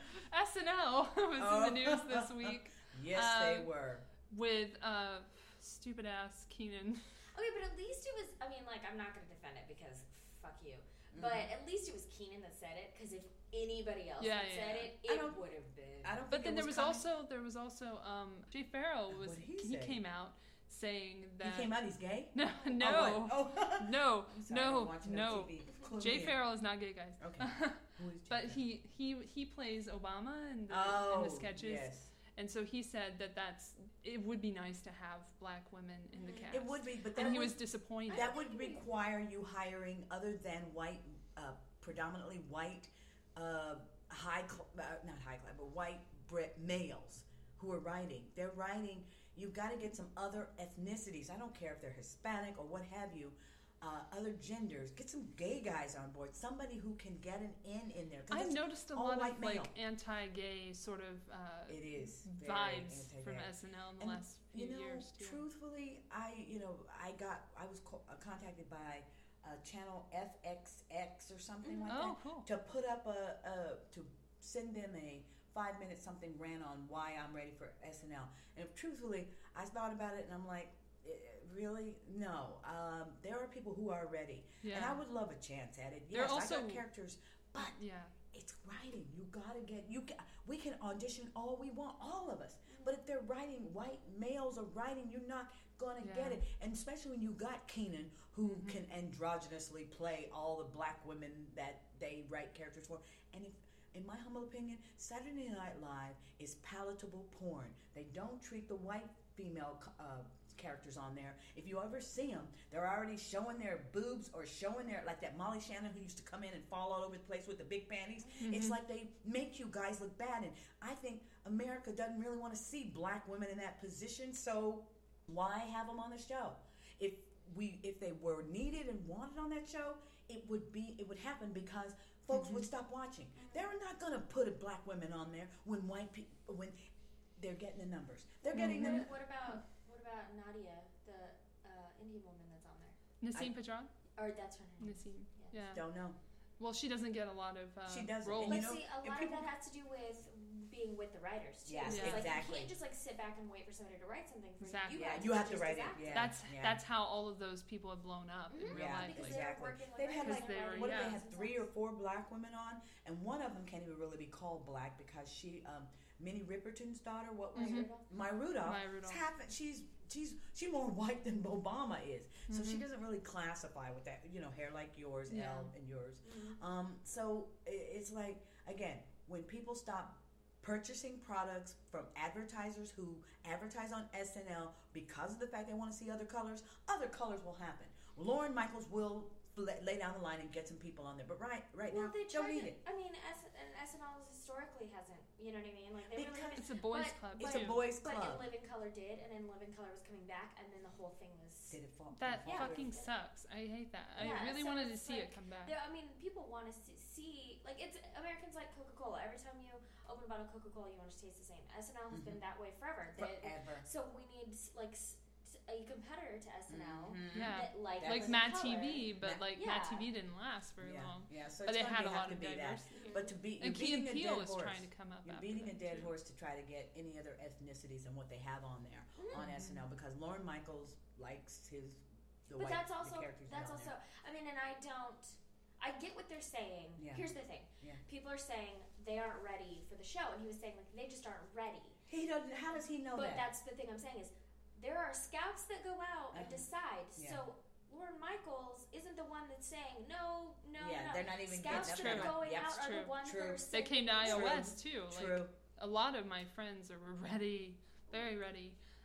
S N L was Oh. in the news this week Yes, Um, they were. with uh, stupid ass Keenan. Okay, but at least it was. I mean, like, I'm not going to defend it because fuck you. But Mhm. at least it was Keenan that said it. Because if anybody else Yeah, had yeah, said yeah. it, I it don't- would have been. I don't. But think then it there was coming. also there was also um, Jay Farrell was What did he he say? came out saying that He came out. He's gay. no Oh, no what? Oh. no I'm sorry, no I'm watching no on T V. Clue Jay me in. Farrell is not gay, guys. Okay. Who is Jay But Farrell? he he he plays Obama in the Oh, in the sketches, yes. and so he said that that's it would be nice to have black women in the Mhm. cast. It would be, but that and he would, was disappointed. that would require you hiring other than white, uh, predominantly white, uh, high, cl- uh, not high class, but white Brit males who are writing. They're writing. You've got to get some other ethnicities. I don't care if they're Hispanic or what have you. Uh, other genders. Get some gay guys on board. Somebody who can get an in in there. 'Cause I've that's- noticed a all lot white of like male. anti-gay sort of uh, It is very vibes anti-gay. from S N L in the And, last few You know, years too. truthfully, I you know I got I was co- uh, contacted by uh, channel F X X or something like Oh, that cool. to put up a, a to send them a five minute something ran on why I'm ready for S N L. And truthfully, I thought about it and I'm like, eh, really? No. Um, there are people who are ready, Yeah. and I would love a chance at it. They're Yes, I also- got characters, but Yeah. it's writing. You gotta get you. Ca we can audition all we want, all of us. But if they're writing, white males are writing, you're not gonna Yeah. get it. And especially when you got Keenan, who Mhm. can androgynously play all the black women that they write characters for. And if, in my humble opinion, Saturday Night Live is palatable porn. They don't treat the white female uh, characters on there. If you ever see them, they're already showing their boobs or showing their, like that Molly Shannon who used to come in and fall all over the place with the big panties. It's Mhm. like they make you guys look bad. And I think America doesn't really want to see black women in that position, so why have them on the show? If we, if they were needed and wanted on that show, it would be, it would happen because folks would stop watching. They're not going to put a black women on there when white people, when they're getting the numbers. They're getting Mhm. the What, what about what about Nadia, the uh, Indian woman that's on there? Nassim Pedrad? Or that's her name. Nassim. Yes. Yeah. don't know. Well, she doesn't get a lot of uh, She doesn't, roles. and But you know, see, a if lot people- of that has to do with being with the writers too. Yes, It's like exactly. you can't just like sit back and wait for somebody to write something for Exactly. you. Yeah, guys you have to just write as it. actors. Yeah. That's yeah. that's how all of those people have blown up in Mhm. real Yeah, life. Because Like, they're exactly. working with They've had writers like, they and were- writing what if yeah. they had themselves. three or four black women on, and one of them can't even really be called black because she, um, Minnie Riperton's daughter, what was Mhm. it? My Rudolph. Maya Rudolph. is half- she's she's she's more white than Obama is, so she Mhm. doesn't really classify with that. You know, hair like yours, Yeah. Elle, and yours. Mhm. Um, so i- it's like, again, when people stop purchasing products from advertisers who advertise on S N L because of the fact they want to see other colors, other colors will happen. Lauren Michaels will lay, lay down the line and get some people on there, but right right Well, now, they don't tried need to, it. I mean, S, and S N L historically hasn't. You know what I mean? Like they really Because haven't. it's a boys' But- club. It's too. a boys' But club. in Living Color did, and then Living Color was coming back, and then the whole thing was. Did it fall? That did it fall fucking through? sucks. I hate that. Yeah, I really so wanted to it's see like- it come back. There, I mean, people want to see, see like it's Americans like Coca Cola. Every time you open a bottle of Coca Cola, you want it to taste the same. S N L has been that way forever. They- Forever. so we need like s- a competitor to S N L Mhm. Yeah. that like That Like was- Living Mad Color. T V, but Ma- like Yeah. Mad T V didn't last very Yeah, long. yeah. So But it's they gonna had be- a have lot to of be that. diversity. But to be, you're And Key beating and a Peele dead is horse. trying to come up You're after beating a them, dead too. horse to try to get any other ethnicities and what they have on there on S N L because Lauren Michaels likes his the But white that's the also characters that's on also. there. I mean, and I don't. I get what they're saying. Yeah. Here's the thing. Yeah. People are saying they aren't ready for the show, and he was saying like they just aren't ready. He doesn't. How does he know But that? that's the thing I'm saying is there are scouts that go out and Uh-huh. decide. Yeah. So Lauren Michaels isn't the one that's saying no, no, Yeah, no. they're not even Scouts getting that up are there. going Yep, out it's are true, the ones true. that are They saying came to True. I O S too. Like True. a lot of my friends are ready, very ready,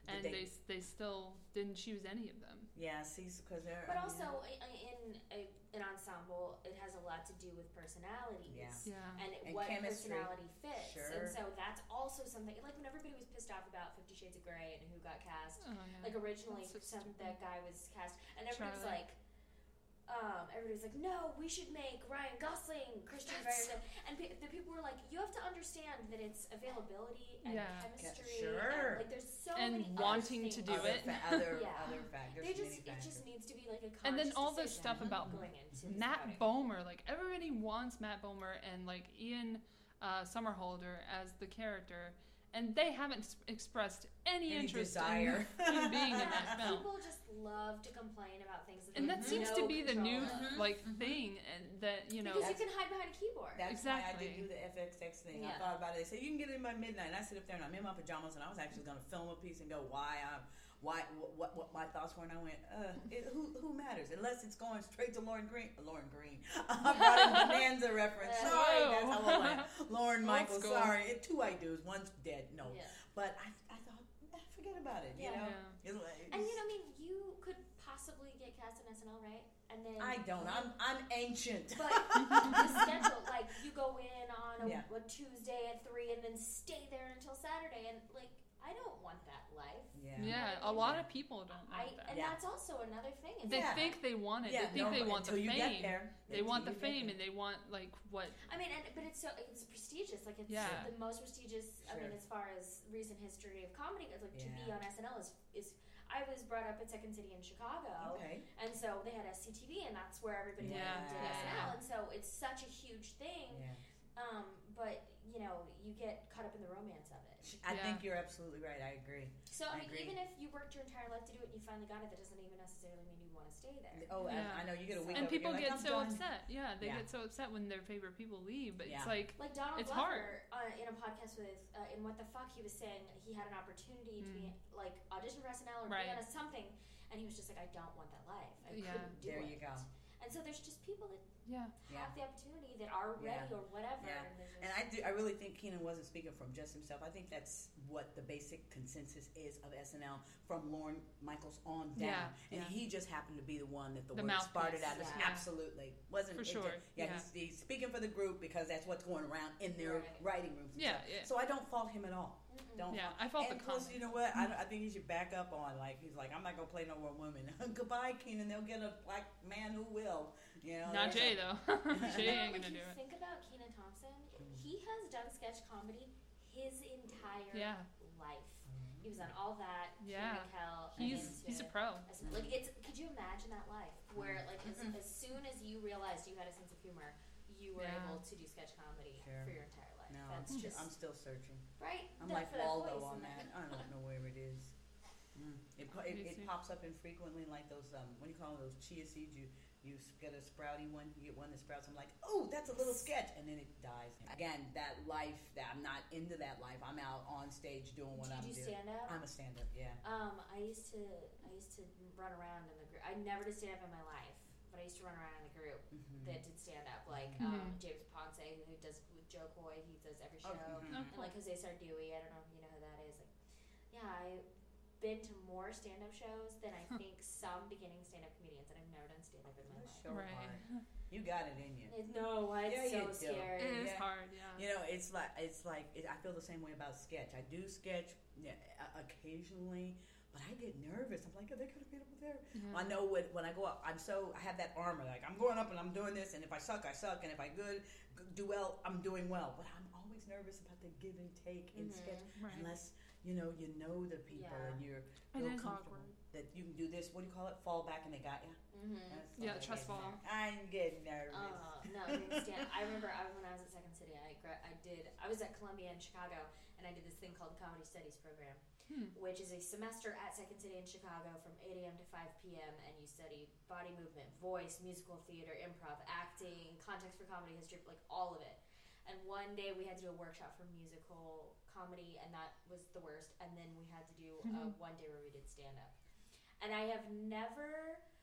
and they- they they still didn't choose any of them. Yeah, see, because they're. But I mean, also, i- in a, an ensemble, it has a lot to do with personalities. Yeah. Yeah. And, And what chemistry. personality fits. Sure. And so that's also something, like when everybody was pissed off about Fifty Shades of Grey and who got cast, Oh, yeah. like originally That's so some stupid. that guy was cast, and everybody was Charlie. like, um, everybody was like, no, we should make Ryan Gosling Christian Grey. And pe- the people were like, you have to understand that it's availability and Yeah. chemistry. Sure. And, like there's so And many other wanting to things. do other it. Fa- other, Yeah. other factors. They just many it factors. just needs to be like a conscious And then all this decision stuff about going into the Matt scouting. Bomer, like everybody wants Matt Bomer and like Ian uh, Somerhalder as the character, and they haven't s- expressed any, Any interest desire. in, in being in Yeah, that film. people just love to complain about things that And they that have seems no to be the control new of. like thing, and that you know. Because you That's- can hide behind a keyboard. That's why I Exactly. did do the F X X thing. I Yeah. thought about it. They said you can get it in by midnight. And I sit up there and I'm in my pajamas, and I was actually going to film a piece and go why I'm why what what, what my thoughts were, and I went, uh, it, who who matters unless it's going straight to Lauren Green. Uh, Lauren Green. I brought in Bonanza reference. Uh, Sorry, Whoa. that's how old I am. Lauren Old Michaels. school. Sorry, it, two white dudes. One's dead. No, Yeah. but I I thought eh, forget about it. You Yeah. know. Yeah. It's like- And you know, I mean, you could possibly get cast in S N L, right? And then I don't. I'm I'm ancient. But the schedule, like you go in on a, Yeah. a Tuesday at three and then stay there until Saturday, and like I don't want that life. yeah. Yeah, a lot of people don't I want that. and Yeah. that's also another thing. It's They Yeah. think they want it. Yeah, they think no, they but want the until you fame. get there, They want the until you get fame, there. and they want like what? I mean, and but it's so it's prestigious. Like it's Yeah. the most prestigious. I mean, Sure. as far as recent history of comedy goes, like to be Yeah. on S N L is is. I was brought up at Second City in Chicago, Okay. and so they had S C T V, and that's where everybody went and did Yeah. S N L, and so it's such a huge thing. Yeah. Um, but you know, you get caught up in the romance of it. I Yeah. think you're absolutely right. I agree. So I I mean, agree. even if you worked your entire life to do it and you finally got it, that doesn't even necessarily mean you want to stay there. Oh, I- Yeah. I, know you get a week And of it, people you're get like, I'm so done. upset. Yeah, they Yeah. get so upset when their favorite people leave. But Yeah. it's like, Like Donald It's Glover uh, in a podcast with uh, in What the Fuck, he was saying he had an opportunity to be like audition for S N L or Mm. Right. be on a something, and he was just like, I don't want that life. I Yeah. couldn't do There it. you go. And so there's just people that yeah, Yeah. have the opportunity that are ready Yeah. or whatever. Yeah. And, there's just, And I do. I really think Keenan wasn't speaking from just himself. I think that's what the basic consensus is of S N L from Lorne Michaels on down. Yeah, And yeah. he just happened to be the one that the, The word mouthpiece, started out as. yeah. Absolutely, wasn't For it sure, just- yeah, yeah. He's, he's speaking for the group because that's what's going around in their Right. writing rooms. and Yeah, stuff. yeah. So I don't fault him at all. Mm-mm. Don't. yeah. fault- I felt and the plus, comments. you know what? I, I think he should back up on like he's like I'm not gonna play no more women. Goodbye, Keenan. They'll get a black man who will. You know. Not that's Jay a- though. Jay You know, ain't like gonna you do it. think about Kenan Thompson, he has done sketch comedy his entire Yeah, life. He was on All That, Yeah. Kenan Kel, he's and he's a into- pro. as- like it's. Could you imagine that life where like as, Mm-mm. as soon as you realized you had a sense of humor, you were Yeah. able to do sketch comedy Sure. for your entire life. No, That's I'm, just I'm still searching. right. I'm that- like for that Waldo voice on and that. I don't know where it is. Mm. It, po- it, Me it too. pops up infrequently, like those um, what do you call those chia seeds? You you s- get a sprouty one, you get one that sprouts. I'm like, oh, that's a little sketch, and then it dies. Again, that life that I'm not into that life. I'm out on stage doing what Did I'm you doing. stand up? I'm a stand-up, yeah. Um, I used to I used to run around in the group. I never did stand up in my life, but I used to run around in the group Mm-hmm. that did stand up. Like Mhm. um, James Ponce, who does with Joe Coy, he does every show. Oh, mhm. Oh, And like Jose Sardui, I don't know if you know who that is. Like, yeah, I've been to more stand-up shows than I think some beginning stand-up comedians, and I've never done stand-up in my That's life. so Right. hard. You got it in you. It- No, it's Yeah, you so do. scary. It is Yeah. hard. Yeah. You know, it's like it's like it, I feel the same way about sketch. I do sketch yeah, o- occasionally, but I get nervous. I'm like, are they gonna be up there? Yeah. I know when when I go up, I'm so I have that armor. Like I'm going up and I'm doing this, and if I suck, I suck, and if I good g- do well, I'm doing well. But I'm always nervous about the give and take in Mhm. sketch, Right. unless you know you know the people Yeah. and you're It real is comfortable awkward. that you can do this. What do you call it? Fall back and they got you. Mm-hmm. That's Yeah, what I trust get fall. ner- I'm getting nervous. Uh, no, I didn't stand. I remember I, when I was at Second City, I gra- I did. I was at Columbia in Chicago, and I did this thing called Comedy Studies program, Hmm. which is a semester at Second City in Chicago from eight a.m. to five p.m. and you study body movement, voice, musical theater, improv, acting, context for comedy, history, like all of it. And one day we had to do a workshop for musical comedy, and that was the worst. And then we had to do uh, one day where we did stand up. And I have never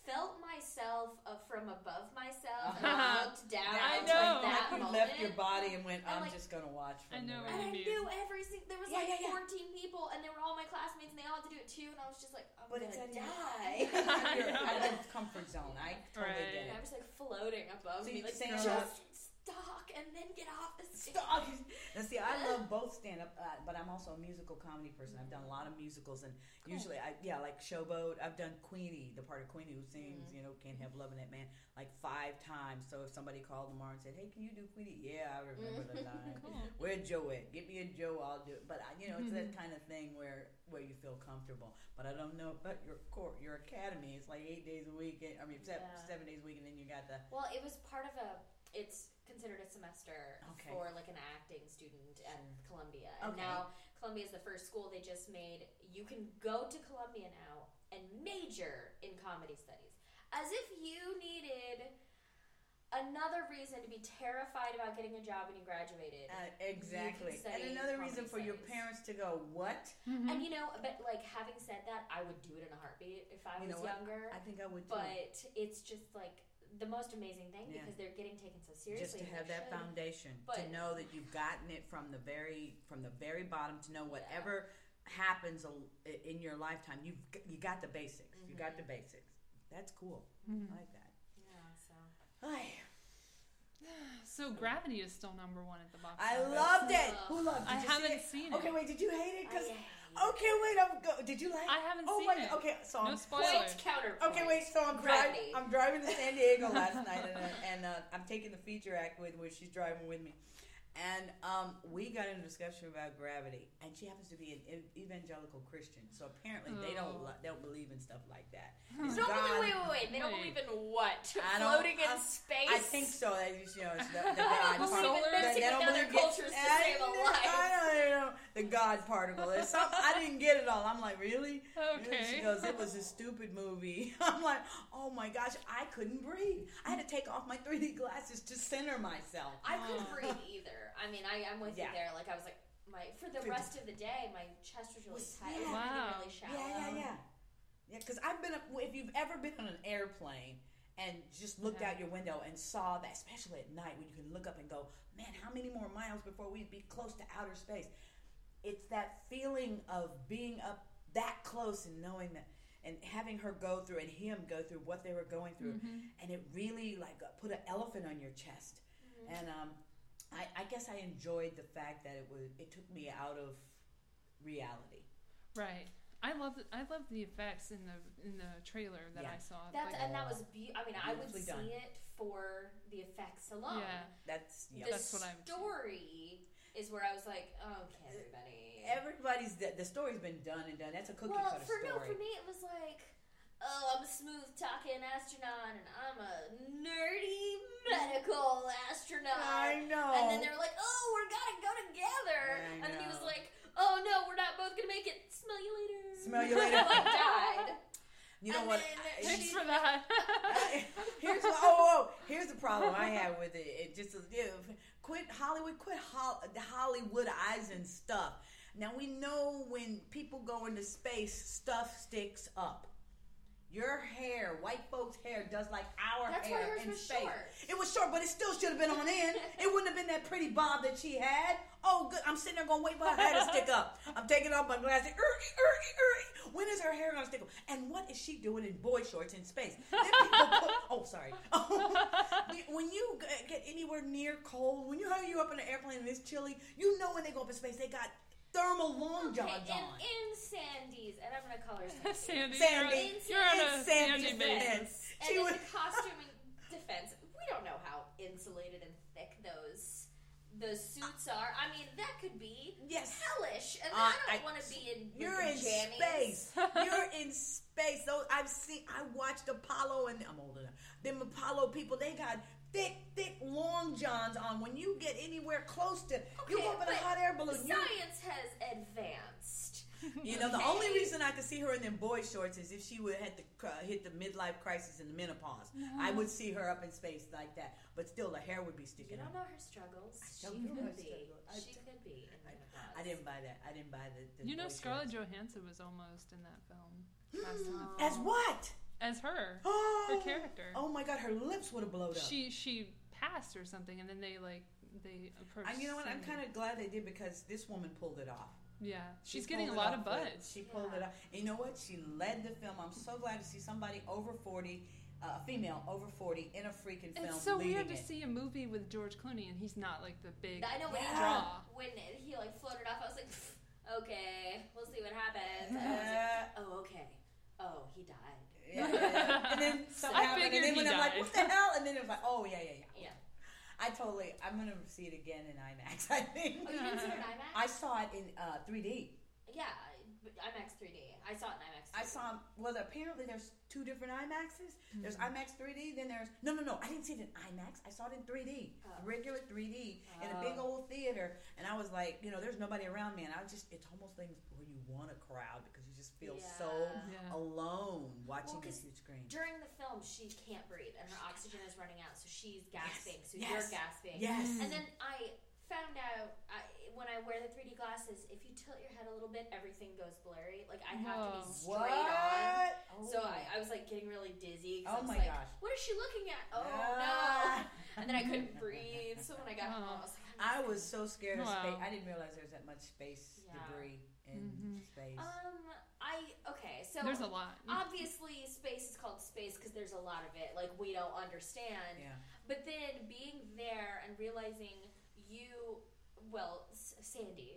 felt myself uh, from above myself and I looked down I into know. that Like you moment. left your body and went, And, I'm like, just going to watch from I know the what And right. I you knew every single. There was Yeah, like yeah, yeah. fourteen people, and they were all my classmates, and they all had to do it too. And I was just like, I'm But it's gonna out of your- die. out of your, I know. out of your comfort zone. I totally Right. get And I it. was like floating above So me, you like stand up. just stop and then get off the stage. Stop. Now, see, I love both stand-up, uh, but I'm also a musical comedy person. I've done a lot of musicals, and Cool. usually, I yeah, like Showboat. I've done Queenie, the part of Queenie who sings, Mhm. you know, Can't Help Loving That Man, like five times. So if somebody called tomorrow and said, "Hey, can you do Queenie?" Yeah, I remember the line. Cool. Where Joe at? Get me a Joe, I'll do it. But I, you know, it's that Mhm. kind of thing where where you feel comfortable. But I don't know about your court, your academy. It's like eight days a week. I mean, seven, Yeah. seven days a week, and then you got the Well, it was part of a. It's considered a semester Okay. for like an acting student at Columbia, and Okay. now Columbia is the first school they just made. You can go to Columbia now and major in comedy studies, as if you needed another reason to be terrified about getting a job when you graduated. uh, exactly, study and another comedy reason for your studies. parents to go, what? Mhm. And you know, but like having said that, I would do it in a heartbeat if I You was know what? younger. I think I would too. But it's just like the most amazing thing Yeah. because they're getting taken so Just seriously. to and have they that should. foundation, to But- know that you've gotten it from the very from the very bottom, to know whatever happens a- in your lifetime, you've g- you got the basics. You got Mhm. the basics. That's cool. Mhm. I like that. Yeah, so. Ay, So Gravity is still number one at the box I office. loved it. Ugh. Who loved it? I Did you haven't see it? seen Okay, it. wait. Did you hate it? I Cause hate it. okay, wait. I'm go. Did you like? I haven't oh seen my. it. Okay, so No I'm spoilers. Point counterpoint. Okay, wait. So I'm Gravity. driving. I'm driving to San Diego last night, and, uh, and uh, I'm taking the feature act with where she's driving with me, and um, we got into a discussion about Gravity, and she happens to be an ev- evangelical Christian, so apparently they don't Oh. li- they don't believe in stuff like that. They It's don't God- believe, wait, wait, wait. They don't Wait. believe in what? I don't- Floating in I- space? I think so. That is, you know, it's the, the I God don't part. believe in Solar- mixing They don't with other believe- cultures to I save a know- life. I know, I know. The God particle. It's some, I didn't get it all. I'm like, really? Okay. She goes, it was a stupid movie. I'm like, oh my gosh, I couldn't breathe. I had to take off my three D glasses to center myself. I couldn't Oh. breathe either. I mean, I, I'm with Yeah. you there. Like, I was like, my for the For the- rest of the day, my chest was really Was- tight. yeah. I was breathing Wow. really shallow. Yeah, yeah, yeah. Yeah, because I've been, if you've ever been on an airplane and just looked Yeah. out your window and saw that, especially at night when you can look up and go, man, how many more miles before we'd be close to outer space? It's that feeling of being up that close and knowing that, and having her go through and him go through what they were going through, Mhm. and it really like uh, put an elephant on your chest. Mhm. And um, I, I guess I enjoyed the fact that it was it took me out of reality. Right. I love I love the effects in the in the trailer that Yeah. I saw. That's Like, and that was be- I mean, I would see Beautifully done. it for the effects alone. Yeah. That's yeah. The That's what I would see. story is where I was like, okay, everybody. Everybody's the, the story's been done and done. That's a cookie well, cutter for story. no, for me it was like, oh, I'm a smooth talking astronaut and I'm a nerdy medical astronaut. I know. And then they were like, oh, we're gonna go together. I And then he was know. like, oh no, we're not both gonna make it. Smell you later. Smell you later. And like died. You know and what? then I- Thanks she- for that. I- here's what, oh, oh, here's the problem I have with it. It just you know, quit Hollywood, quit Hol- Hollywoodizing stuff. Now we know when people go into space, stuff sticks up. Your hair, white folks' hair, does like our That's why hair yours in was space. short. It was short, but it still should have been on end. It wouldn't have been that pretty bob that she had. Oh, good. I'm sitting there going, wait for her hair to stick up. I'm taking off my glasses. Er, er, er. When is her hair going to stick up? And what is she doing in boy shorts in space? Then people put, oh, sorry. When you g- get anywhere near cold, when you how you up in an airplane and it's chilly, you know when they go up in space, they got thermal long Okay, johns in, on. in Sandy's, and I'm gonna call her Sandy. Sandy, Sandy. you're on, you're on In a Sandy's Sandy defense. basis. And She in was- the costuming defense, we don't know how insulated and thick those those suits are. I mean, that could be Yes. hellish, and Uh, I don't I- want to be in. You're with in the jammies. space. You're in space. Those I've seen. I watched Apollo, and I'm older now. Them Apollo people, they got thick, thick long johns on. When you get anywhere close to, you Okay, go up in a but hot air balloon. You, Science has advanced. you know, the Okay. only reason I could see her in them boy shorts is if she would have to uh, hit the midlife crisis and the menopause. I would see her up in space like that. But still, the hair would be You sticking don't up. know her struggles. She don't know her could be. struggles. I She don't- could be. in menopause. I didn't buy that. I didn't buy the. the You know, boy Scarlett shorts. Johansson was almost in that film last time. As what? as her. Oh, Her character. Oh my God, her lips would have blown up. She she passed or something, and then they like they approached. And you know what? I'm Cindy. kind of glad they did because this woman pulled it off. Yeah, She she's getting a pulled it lot off of with- buzz. She pulled Yeah. it off. And you know what? She led the film. I'm so glad to see somebody over forty, a uh, female over forty, in a freaking film. It's so leading weird to it. see a movie with George Clooney, and he's not like the big I know when, Yeah. draw. he, when he like floated off, I was like, okay, we'll see what happens. And I was like, Uh, oh, okay. Oh, he died. yeah, yeah. And then something I happened. And figured then he when I'm like, died. what the hell? And then it was like, oh, yeah, yeah, yeah. Yeah. I totally, I'm going to see it again in IMAX, I think. Oh, you didn't see it in IMAX? I saw it in uh, three D. Yeah, but IMAX three D. I saw it in IMAX. I saw, well, apparently there's two different IMAXs. There's Mm-hmm. IMAX three D, then there's, no, no, no, I didn't see it in IMAX. I saw it in three D, Oh. regular three D, in a big Oh. old theater. And I was like, you know, there's nobody around me. And I just, it's almost things where you want a crowd because you just feel so Yeah. alone watching Well, this 'cause huge screen. During the film, she can't breathe and her oxygen is running out, so she's gasping. So Yes. you're gasping. Yes. And then I found out I, when I wear the three D glasses, if you tilt your head a little bit, everything goes blurry. Like I have to Whoa. be straight What? on. Oh. So I, I was like getting really dizzy. 'Cause Oh I was my like, gosh. what is she looking at? Oh Ah. no! And then I couldn't breathe. So when I got Oh. home, I was like, I was so scared of Wow. space. I didn't realize there was that much space Yeah. debris in Mhm. space. um, I okay. So There's a lot. obviously space is called space because there's a lot of it. Like we don't understand. yeah. But then being there and realizing you, well, S- Sandy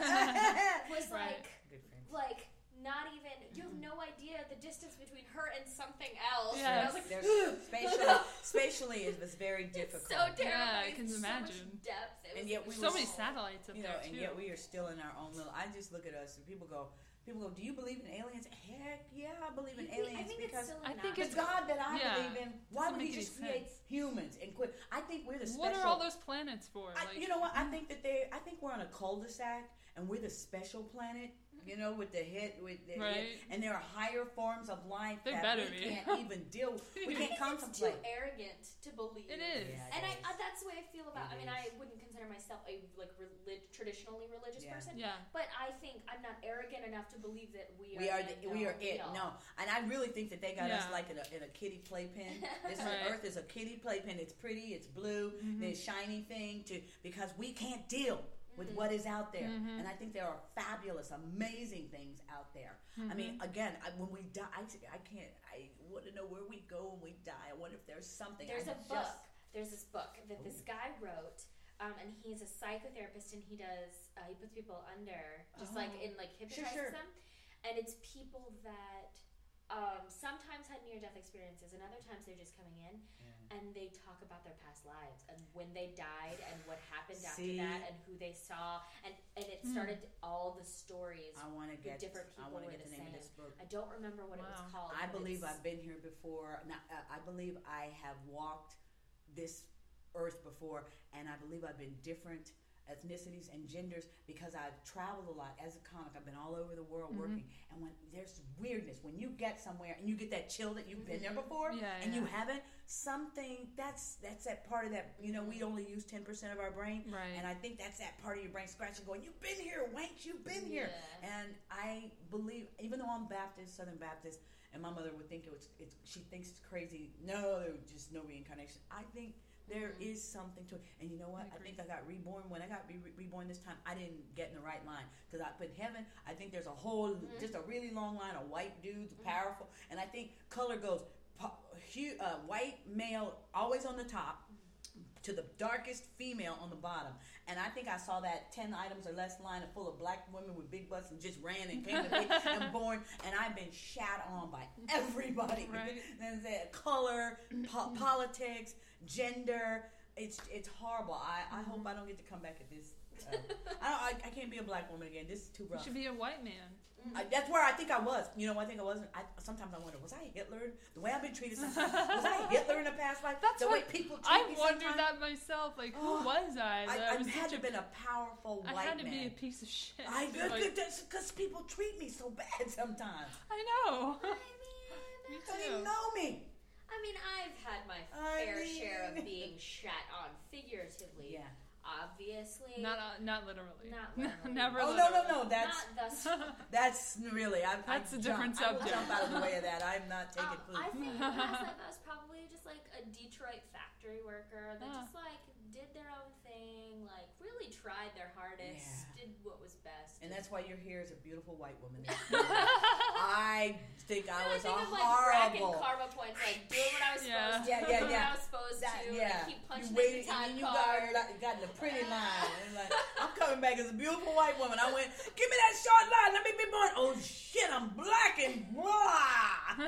was Right. like, Good friend. like not even. You have no idea the distance between her and something else. Yes. And I was like, There's spatially, spatially it was very it's difficult. so terrifying. Yeah, I can so imagine. Much depth. It And was yet we so was- many satellites up You know, there and too. yet we are still in our own little. I just look at us and people go, people go, do you believe in aliens? Heck yeah, I believe in You think- aliens I think because it's still I enough. think the it's- God that I yeah, believe in, why doesn't would he make any just create sense. humans and quit? I think we're the special. What are all those planets for? I, Like, you know what? I think that they. I think we're on a cul-de-sac, and we're the special planet. You know, with the hit, with the Right. hit, and there are higher forms of life They that better we be. can't even deal. with. We I can't think it's contemplate. too arrogant to believe. It is. Yeah, And it I, is. uh, that's the way I feel about. It I mean, is. I wouldn't consider myself a like relig- traditionally religious Yeah. person, Yeah. but I think I'm not arrogant enough to believe that we are. We are the the, we are end-all, it. be-all. No, and I really think that they got us Yeah. like in a, in a kitty playpen. This Right. Earth is a kitty playpen. It's pretty. It's blue. Mhm. There's shiny thing to because we can't deal with Mhm. what is out there. Mhm. And I think there are fabulous, amazing things out there. I mean, again, I, when we die, I, I can't. I want to know where we go when we die. I wonder if there's something. There's I a just, book. There's this book that this Ooh. guy wrote, um, and he's a psychotherapist, and he does uh, he puts people under, just like Oh. in like hypnotizes sure. them, and it's people that um, sometimes had near death experiences, and other times they're just coming in, Yeah. and they talk about their past lives and when they died and what happened See? after that and who they saw, and and it Hmm. started all the stories. I want to get. different I people want to were get the the name of same. this book. I don't remember what it Wow. was called. I but believe it's- I've been here before. Not, uh, I believe I have walked this earth before, and I believe I've been different ethnicities and genders because I've traveled a lot as a comic. I've been all over the world Mhm. working, and when there's weirdness, when you get somewhere and you get that chill that you've been there Mhm. before, Yeah, and you yeah. haven't, something that's that's that part of that. You know, we only use ten percent of our brain, Right. and I think that's that part of your brain scratching, going, "You've been here, Wanks. You've been here." Yeah. And I believe, even though I'm Baptist, Southern Baptist, and my mother would think it was, it's, she thinks it's crazy. No, there was just no reincarnation. I think there Mhm. is something to it. And you know what? I I, agree. think I got reborn. When I got re- reborn this time, I didn't get in the right line. Because I put heaven, I think there's a whole, Mhm. just a really long line of white dudes, Mhm. powerful. And I think color goes po- hu- uh, white male, always on the top, to the darkest female on the bottom. And I think I saw that ten items or less line full of black women with big butts and just ran and came to me and born. And I've been shat on by everybody. Right. There's that color, po- politics, gender. It's it's horrible. I, I hope I don't get to come back at this. Uh, I, don't, I I can't be a black woman again. This is too You rough. should be a white man. I, that's where I think I was. You know, what I think I wasn't. I, sometimes I wonder, was I Hitler? The way I've been treated sometimes. Was I Hitler in a past life? That's the way what people treat I me wondered sometimes? that myself. Like, who Oh, was I? That I, I was had such to a, have been a powerful I white had to man. be a piece of shit. I Like, because people treat me so bad sometimes. I know. I mean, Me They don't even too. know me. I mean, I've had my I fair share mean- of being shat on figuratively. Yeah. obviously. Not uh, not literally. Not literally. Never. Oh literally. no no no! That's Not thus far. that's really. I'm, That's I a different jump, subject. I will jump out of the way of that. I'm not taking Um, food. I think last night I was probably just like a Detroit factory worker that Ah. just like did their own thing, like really tried their hardest, Yeah. did what was best. And that's why you're here as a beautiful white woman. I think I No, was think a of, like, racking horrible. karma points, like doing what I was Yeah. supposed to, Yeah, yeah, doing what yeah. I was supposed That, to, yeah. and keep punching you waited, in the time and you card. got, got in the pretty line. And like, I'm coming back as a beautiful white woman. I went, give me that short line. Let me be born. Oh shit, I'm black and blah.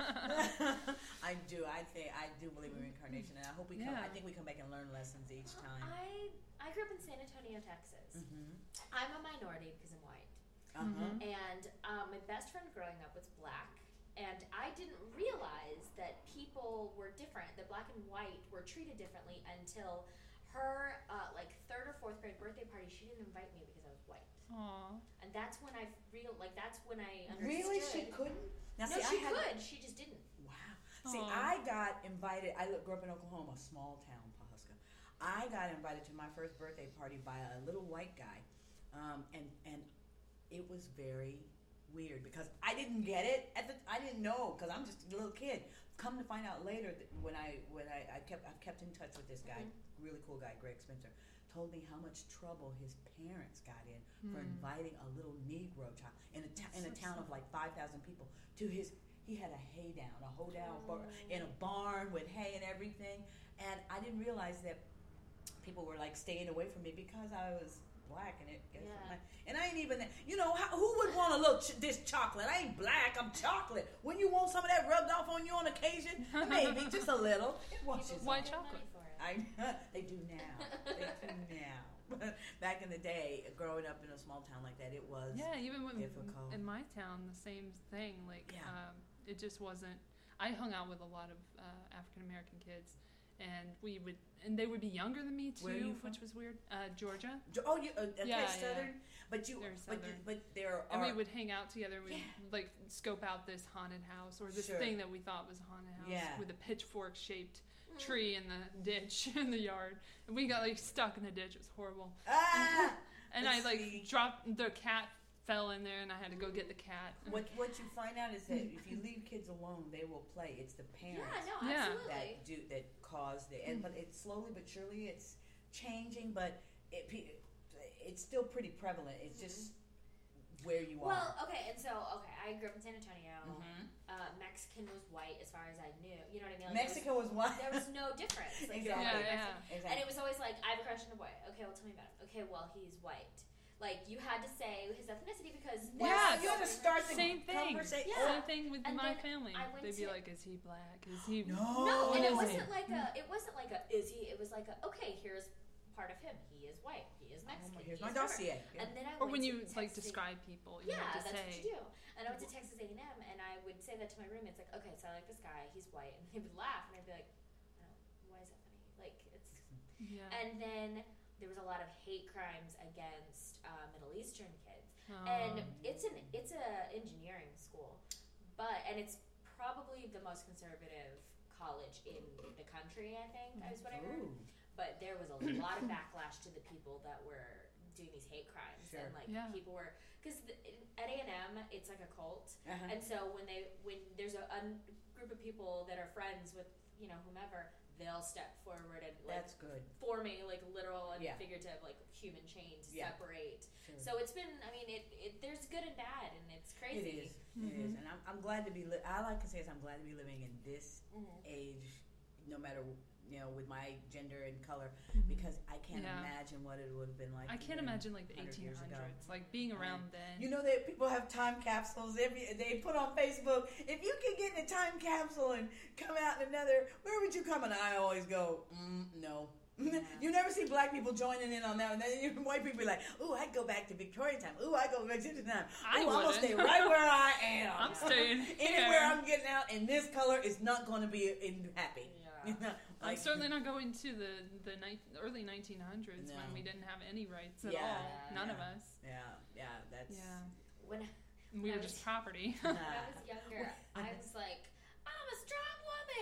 I do. I think I do believe in reincarnation, and I hope we come. Yeah. I think we come back and learn lessons each time. I I grew up in San Antonio, Texas. Mm-hmm. I'm a minority because I'm white. Uh-huh. Mhm. And um, my best friend growing up was black. And I didn't realize that people were different, that black and white were treated differently until her uh, like third or fourth grade birthday party. She didn't invite me because I was white. Aw. And that's when I real like that's when I understood. Really, she couldn't. Now, No, see, she I had, could. She just didn't. Wow. See, Aw. I got invited. I grew up in Oklahoma, small town, Pawhuska. I got invited to my first birthday party by a little white guy, um, and and it was very weird because I didn't get it at the. I didn't know because I'm just a little kid. Come to find out later that when I when I, I kept I've kept in touch with this guy, Mhm. really cool guy, Greg Spencer. Told me how much trouble his parents got in for Hmm. inviting a little Negro child in a ta- in a That's so town of sad. like five thousand people to his. He had a hay down, a hoe down Oh. bar, in a barn with hay and everything, and I didn't realize that people were like staying away from me because I was black and it. Guess Yeah. what? And I ain't even, you know, how, who would want a little ch- this chocolate? I ain't black, I'm chocolate. When you want some of that rubbed off on you on occasion, maybe just a little. It washes People White still off. get money chocolate. for it. I they do now. They do now. Back in the day, growing up in a small town like that, it was. Yeah, even when, difficult. in my town, the same thing. Like, Yeah. um, it just wasn't. I hung out with a lot of uh, African American kids, and we would, and they would be younger than me too, Where are you from? which was weird. Uh, Georgia, Jo- Oh, you uh, okay, Yeah, yeah. Southern, but you, They're but, Southern. but there are. and we would hang out together. and We'd Yeah. like scope out this haunted house or this Sure. thing that we thought was a haunted house Yeah. with a pitchfork shaped Mm. tree in the ditch in the yard, and we got like stuck in the ditch. It was horrible. Ah, And Let's I like see. dropped the cat fell in there, and I had to go get the cat. what what you find out is that if you leave kids alone, they will play. It's the Yeah, parents no, Yeah. absolutely. that do that cause the and but it's slowly but surely it's changing, but it pe- it's still pretty prevalent. It's just where you Well, are. okay, and so okay, I grew up in San Antonio. Mhm. Uh, Mexican was white as far as I knew. You know what I mean? Like, Mexico was one. There was, there was no difference. Like, Exactly. they're all Yeah, white yeah. Mexican. Exactly. And it was always like, I have a crush on a boy. Okay, well, tell me about him. Okay, well, he's white. Like, you had to say his ethnicity because Wow, Yeah, you have to start the Same thing. conversation. Yeah. Same thing with And my then family. I went They'd be to- like, "Is he black? Is he?" No, No, and it is wasn't it? like a. It wasn't like a. Is he? It was like a. Okay, here's part of him. He is white. He is Oh, Mexican. here's he my is whatever. dossier. Yeah. And then I Or went when to you like Texas- describe people, you Yeah, have to that's say. what you do. And I went to Texas A and M, and I would say that to my roommates, like, okay, so I like this guy. He's white, and they would laugh, and I'd be like, I don't. Why is that funny? Like, it's. Yeah. And then there was a lot of hate crimes against uh, Middle Eastern kids. Um, And it's an it's a engineering school, but and it's probably the most conservative college in the country. I think is what I heard. Ooh. But there was a lot of backlash to the people that were doing these hate crimes, Sure. and like Yeah. people were because at A and M it's like a cult, Uh-huh. and so when they when there's a, a group of people that are friends with you know whomever, they'll step forward and like That's good. forming like literal and Yeah. figurative like human chain to Yeah. separate. Sure. So it's been, I mean, it, it there's good and bad, and it's crazy. It is. It Mhm. is. And I'm, I'm glad to be. Li- all I can say is I'm glad to be living in this Mhm. age, no matter you know, with my gender and color, Mhm. because I can't Yeah. imagine what it would have been like. I can't even imagine like the one hundred eighteen years ago. hundreds, like being Right. around then. You know that people have time capsules. Every they put on Facebook, if you could get in a time capsule and come out in another, where would you come? And I always go, mm, no. Yeah. You never see black people joining in on that. And then you, white people be like, ooh, I go back to Victorian time. Ooh, I go back to Egyptian time. Ooh, I I'm gonna wouldn't. stay right where I am. I'm staying here. Anywhere I'm getting out, and this color is not going to be in happy. You know, I'm like- certainly not going to the the ni- early nineteen hundreds No. when we didn't have any rights at Yeah. all. None of Yeah. us. Yeah, yeah, that's. Yeah. When, And we I were was- just property. when I was younger, I was like, I'm a strong woman.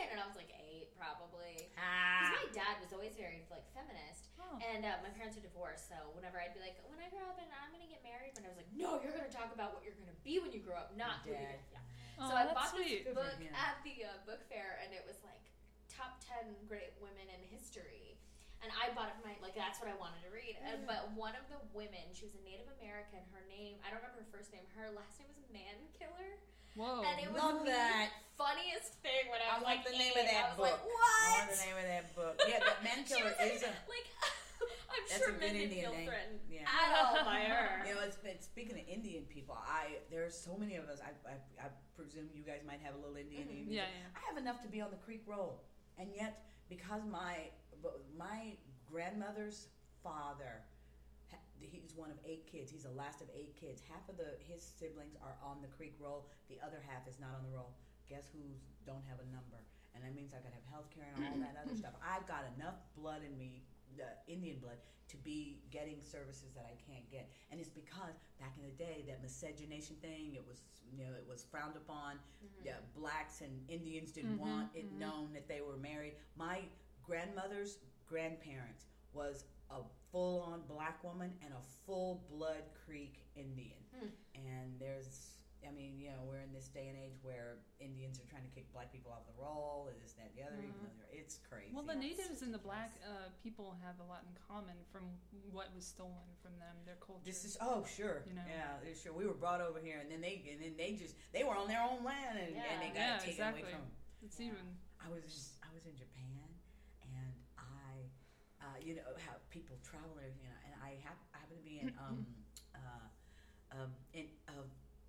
and I was like eight, probably. Because Ah. my dad was always very like feminist, Oh. and uh, my parents are divorced. So whenever I'd be like, when I grow up and I'm gonna get married, and I was like, no, you're gonna talk about what you're gonna be when you grow up, not who you're Dad. gonna. Yeah. Oh, So I that's bought sweet. this Good for book him. at the uh, book fair, and it was like top ten great women in history. And I bought it for my, like, that's what I wanted to read. And, but one of the women, she was a Native American. Her name, I don't remember her first name. Her last name was Mankiller. Whoa. And it was Love the that. funniest thing when I I was want like the name eight. of that I was book. like, what? I want the name of that book. Yeah, but Man She Killer was like, is a. like I'm That's sure a good men didn't Indian feel name. threatened Yeah. at all by her. You know, it's been, speaking of Indian people, I there's so many of us. I, I, I presume you guys might have a little Indian. Mhm. in you. Yeah, yeah. I have enough to be on the Creek Roll, and yet because my my grandmother's father, ha- he's one of eight kids. He's the last of eight kids. Half of the his siblings are on the Creek Roll. The other half is not on the roll. Guess who's don't have a number? And that means I gotta have health care and all that other stuff. I've got enough blood in me, uh, Indian blood, to be getting services that I can't get. And it's because back in the day, that miscegenation thing, it was, you know, it was frowned upon. Mhm. Yeah, blacks and Indians didn't Mhm, want it mhm. known that they were married. My grandmother's grandparents was a full-on black woman and a full-blood Creek Indian. Hmm. And there's, I mean, you know, we're in this day and age where Indians are trying to kick black people off the roll, and this, that, and the other. Even Mhm. though they're, it's crazy. Well, the That's natives and the ridiculous. black uh, people have a lot in common from what was stolen from them, their culture. This is oh sure, You know. yeah, they're sure. We were brought over here, and then they and then they just they were on their own land, and, Yeah. and they got Yeah, it taken exactly. away from them. It's Yeah. even. I was in, I was in Japan, and I, uh, you know how people travel and everything, and I hap- I happened to be in um, uh, um, in uh,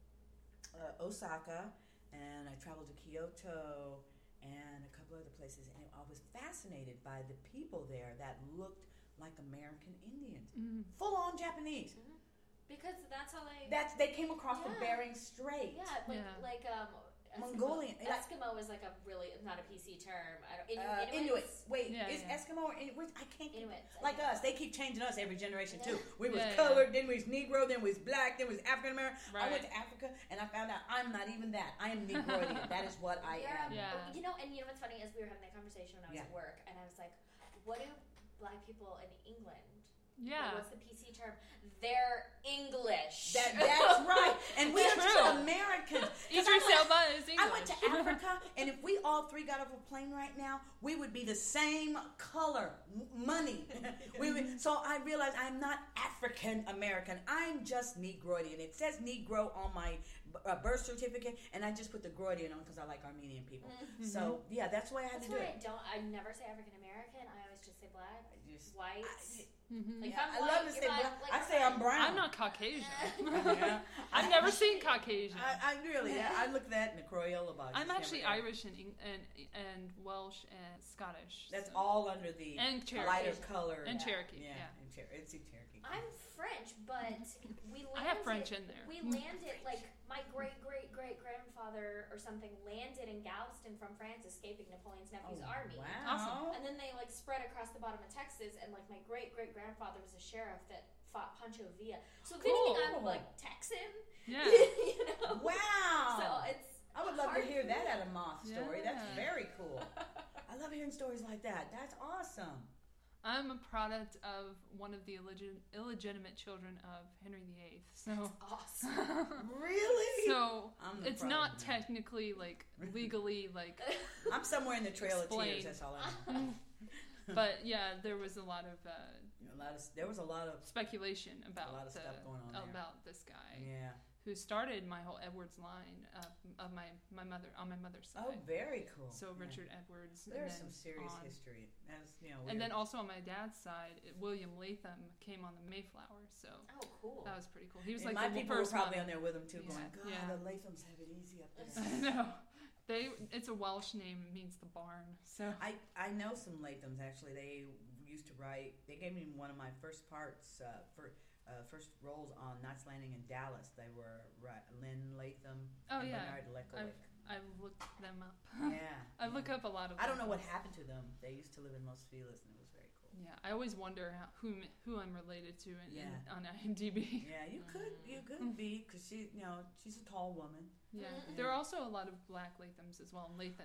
uh, Osaka, and I traveled to Kyoto and a couple other places, and I was fascinated by the people there that looked like American Indians, Mm, full on Japanese. Mhm. Because that's how they. That's they came across the Yeah. Bering Strait. Yeah, like Yeah. like um. Eskimo- Mongolian, like- Eskimo is like a really not a P C term. I don't, Inu- Uh, Inuits. Inuit. Wait, Yeah, is yeah. Eskimo or Inuit? I can't. Inuits. I Like think. us, they keep changing us every generation too. Yeah. We was Yeah, yeah. colored, then we was Negro, then we was black, then we was African American. I Right. went to Africa and I found out I'm not even that. I am Negroidian. That is what I yeah. am. Yeah. Oh, you know, and you know what's funny is we were having that conversation when I was Yeah. at work, and I was like, "What do black people in England? yeah. Like, what's the P C term? They're English." That that's right. And we are True. still Americans. 'Cause Idris I went- Elba is English. I went to Africa, and if we all three got off a plane right now, we would be the same color, m- money. we would, so I realized I'm not African American. I'm just Negroidian. It says Negro on my uh, birth certificate, and I just put the Groidian on because I like Armenian people. Mhm. So yeah, that's why I had That's to do why I it. don't. I never say African American. I always just say black, I just- white. I- Mhm. Like, yeah, I'm I white, love to you're say black, black. like I you're say I'm fine. brown. I'm not Caucasian. Yeah. I've never seen Caucasian. I, I really, yeah, I look at that in the Crayola box. I'm It's actually never- Irish and, Eng- and and Welsh and Scottish. That's so- all under the And Cherokee. lighter color. And yeah. Cherokee, Yeah, yeah. and Cher- it's in Cherokee. I'm French, but we landed. I have French in there. We landed like my great great great grandfather or something landed in Galveston from France, escaping Napoleon's nephew's Oh, army. Wow. Awesome. And then they like spread across the bottom of Texas, and like my great great grandfather was a sheriff that fought Pancho Villa. So if Cool. anything, I'm like Texan. Yeah. you know. Wow. So it's. I would love to hard hear for that me. at a moth story. That's Yeah. very cool. I love hearing stories like that. That's awesome. I'm a product of one of the illegit- illegitimate children of Henry the Eighth. So, Awesome. Really? so I'm the it's product not of that. technically like legally like, I'm somewhere in the Trail of Explain. Tears. That's all I know. but yeah, there was a lot of uh, A lot of there was a lot of speculation about lot of uh, stuff going on there. about this guy yeah. who started my whole Edwards line of, of my my mother on my mother's side. Oh, very cool. So Yeah. Richard Edwards. and There's then some serious on. history. That's you know. And then weird. also on my dad's side, it, William Latham came on the Mayflower, so Oh, cool. that was pretty cool. He was And like my the people were first probably one. on there with him too, Yeah, going, God, yeah. the Lathams have it easy up there. I know. They it's a Welsh name, it means the barn. So I, I know some Lathams actually. They used to write. They gave me one of my first parts uh, for uh, first roles on Knots Landing in Dallas. They were right, Lynn Latham Oh, and yeah. Bernard Lekovic. I looked them up. Yeah, I look yeah. up a lot of I don't know them. what happened to them. They used to live in Los Feliz, and it was very cool. Yeah, I always wonder how, who m- who I'm related to in, in, Yeah. on IMDb. Yeah, you could you could be because she you know she's a tall woman. Yeah, Mhm. there are also a lot of black Lathams as well, and Lathans. I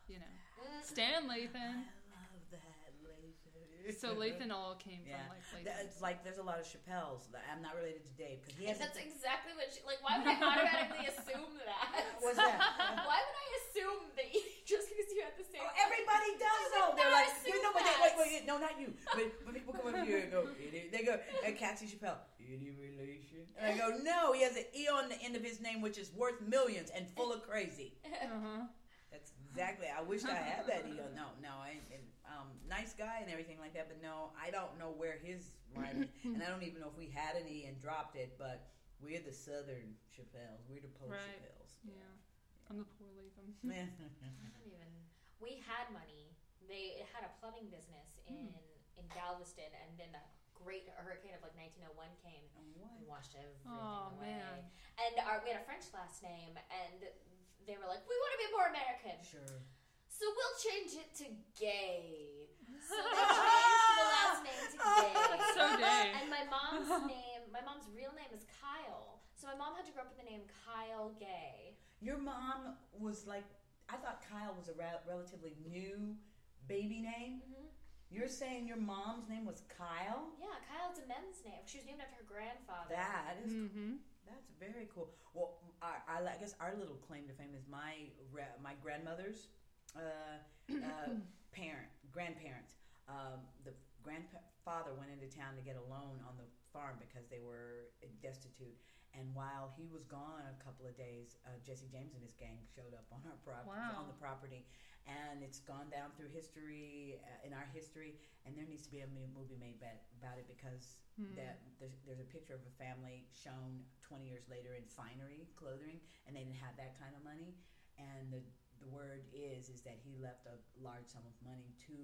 you know, Stan Lathan. I love that, Lathan. So Lathan all came Yeah. from like Lathan. That- It's like there's a lot of Chappelle's. that- I'm not related to Dave because he has. That's exactly what she, like, why would I automatically assume that? What's that? Why would I assume that you, just because you had the same... Oh, everybody does I though. would They're not like, you assume know, but they, that. wait, wait, no, not you. But when people come over here and go, "Any-" they go, and Cassie Chappelle, any relation? And I go, no, he has an E on the end of his name, which is worth millions and full of crazy. Uh-huh. That's exactly. I wish I had that E on. No, no, I, and, um, nice guy and everything like that, but no, I don't know where his rhyme is, and I don't even know if we had an E and dropped it, but we're the Southern Chappelles. We're the post Right. Chappelles. Yeah. I'm the poor Latham. Yeah. I don't even... We had money. They had a plumbing business in, in Galveston, and then the great hurricane of like nineteen oh one came and washed everything Oh, away. man. And our, we had a French last name, and they were like, we want to be more American. Sure. So we'll change it to gay. So they changed the last name to gay. So gay. And my mom's name, my mom's real name is Kyle. So my mom had to grow up with the name Kyle Gay. Your mom was like, I thought Kyle was a ra- relatively new baby name. Mm-hmm. You're saying your mom's name was Kyle? Yeah, Kyle's a men's name. She was named after her grandfather. That is, Mm-hmm. that's very cool. Well, I, I, I guess our little claim to fame is my ra- my grandmother's uh, uh, parent, grandparents. Um, the grandfather went into town to get a loan on the farm because they were destitute. And while he was gone a couple of days, uh, Jesse James and his gang showed up on our prop- Wow. on the property, and it's gone down through history uh, in our history. And there needs to be a mu- movie made ba- about it because Hmm. that there's, there's a picture of a family shown twenty years later in finery clothing, and they didn't have that kind of money. And the the word is is that he left a large sum of money to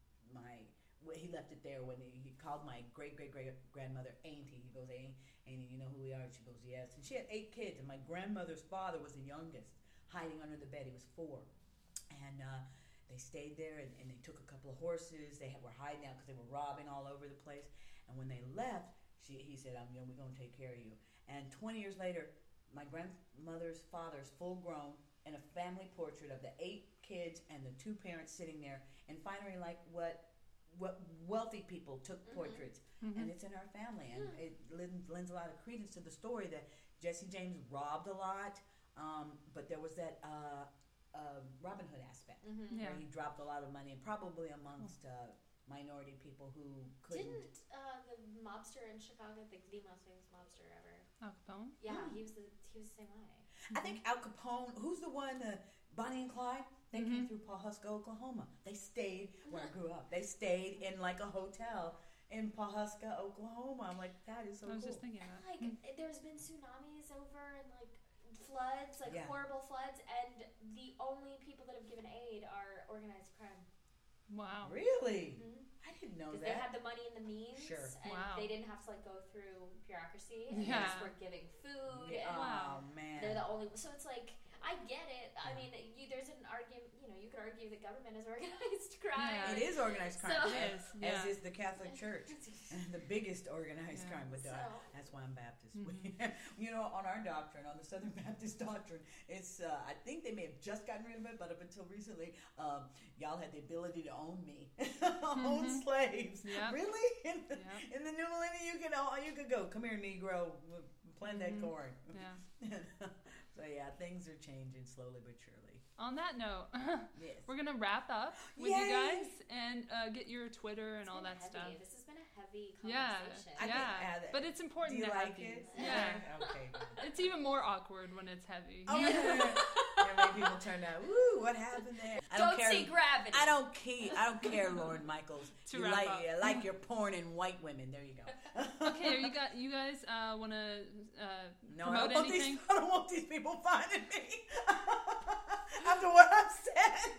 my. Well, he left it there when he, he called my great great great grandmother Auntie. He goes, Auntie, Auntie, you know who we are? She goes, yes. And she had eight kids, and my grandmother's father was the youngest, hiding under the bed. He was four, and uh, they stayed there, and, and they took a couple of horses. They had, were hiding out because they were robbing all over the place. And when they left, she he said, "I'm you know, we're gonna take care of you." And twenty years later, my grandmother's father's full grown, and a family portrait of the eight kids and the two parents sitting there in finery, like what. What wealthy people took Mhm. portraits, Mm-hmm. and it's in our family, and it lends, lends a lot of credence to the story that Jesse James robbed a lot, um, but there was that uh, uh, Robin Hood aspect Mm-hmm. Yeah. where he dropped a lot of money, and probably amongst uh, minority people who couldn't. Didn't uh, the mobster in Chicago, the, the most famous mobster ever? Al Capone. Yeah, Hmm. he was the he was the same way. I think Al Capone. Who's the one? Uh, Bonnie and Clyde. They came Mhm. through Pawhuska, Oklahoma. They stayed where I grew up. They stayed in like a hotel in Pawhuska, Oklahoma. I'm like, that is so I was cool. just thinking that. Like, there's been tsunamis over and like floods, like Yeah. horrible floods, and the only people that have given aid are organized crime. Wow. Really? Mm-hmm. I didn't know Because they had that. the money and the means, Sure. and Wow. they didn't have to like go through bureaucracy. And Yeah. they just were giving food. Yeah, And Wow. Oh man. they're the only. So it's like I get it. I Yeah. mean, you, there's an argument. You know, you could argue that government is organized crime. Yeah. It is organized crime, So- It is. Yeah. as is the Catholic Church. the biggest organized Yeah. crime with So- that. That's why I'm Baptist. Mhm. You know, on our doctrine, on the Southern Baptist doctrine, it's uh, I think they may have just gotten rid of it, but up until recently, um, y'all had the ability to own me, own Mhm. slaves. Yep. Really? In the, Yep. in the new millennium, you could oh, you could go. Come here, Negro. Plant that Mhm. corn. Yeah. So yeah, things are changing slowly but surely. On that note, Yes. we're gonna wrap up with Yay! you guys and uh, get your Twitter and It's all been that heavy. stuff. This has been a heavy Yeah. conversation. I think, Yeah. uh, But it's Do important you to like have these. it? Yeah. Okay. Good. It's even more awkward when it's heavy. Oh, yeah. Yeah, many people turn out. Woo! What happened there? I Don't, don't, care. see gravity. I don't care. I don't care, Lauren Michaels. To you wrap like up. you like your porn and white women. There you go. Okay, you got you guys uh, want to uh, No, I promote don't, want anything? these, I don't want these people finding me after what I've said.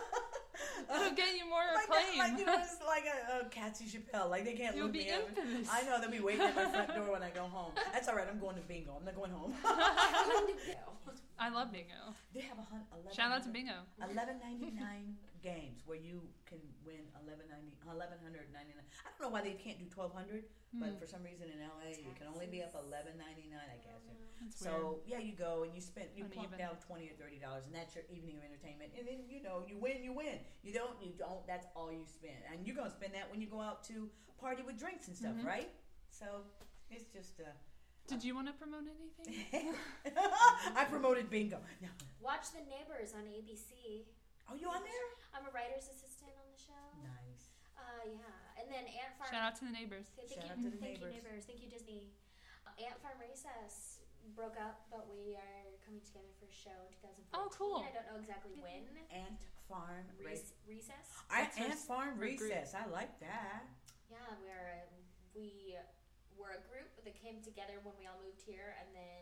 It'll get you more like, that, acclaim. like you know, it's like a, a Cassie Chappelle. Like they can't You'll look be me up. infamous. I know they'll be waiting at my front door when I go home. That's all right. I'm going to bingo. I'm not going home. I'm going to go. I love bingo. They have a hun- eleven. Shout out to bingo. Eleven ninety nine games where you can win eleven ninety-nine. I don't know why they can't do twelve hundred, mm. but for some reason in L A you can only be up eleven ninety-nine, I guess. That's so weird. yeah, you go and you spend you Uneven. plunk down twenty or thirty dollars, and that's your evening of entertainment. And then you know you win, you win. You don't, you don't. That's all you spend, and you're gonna spend that when you go out to party with drinks and stuff, mm-hmm. right? So it's just. Uh, Did you want to promote anything? I promoted bingo. No. Watch The Neighbors on A B C. Oh, you on there? I'm a writer's assistant on the show. Nice. Uh, yeah. And then Ant Farm. Shout out to the neighbors. Thank Shout you, out to the thank neighbors. you, neighbors. Thank you, Disney. Uh, Ant Farm Recess broke up, but we are coming together for a show in twenty fourteen. Oh, cool. I don't know exactly when. Ant Farm Re- Recess. Recess. I, That's Ant our- Farm our group. Recess. I like that. Yeah, we're uh, we were a group that came together when we all moved here, and then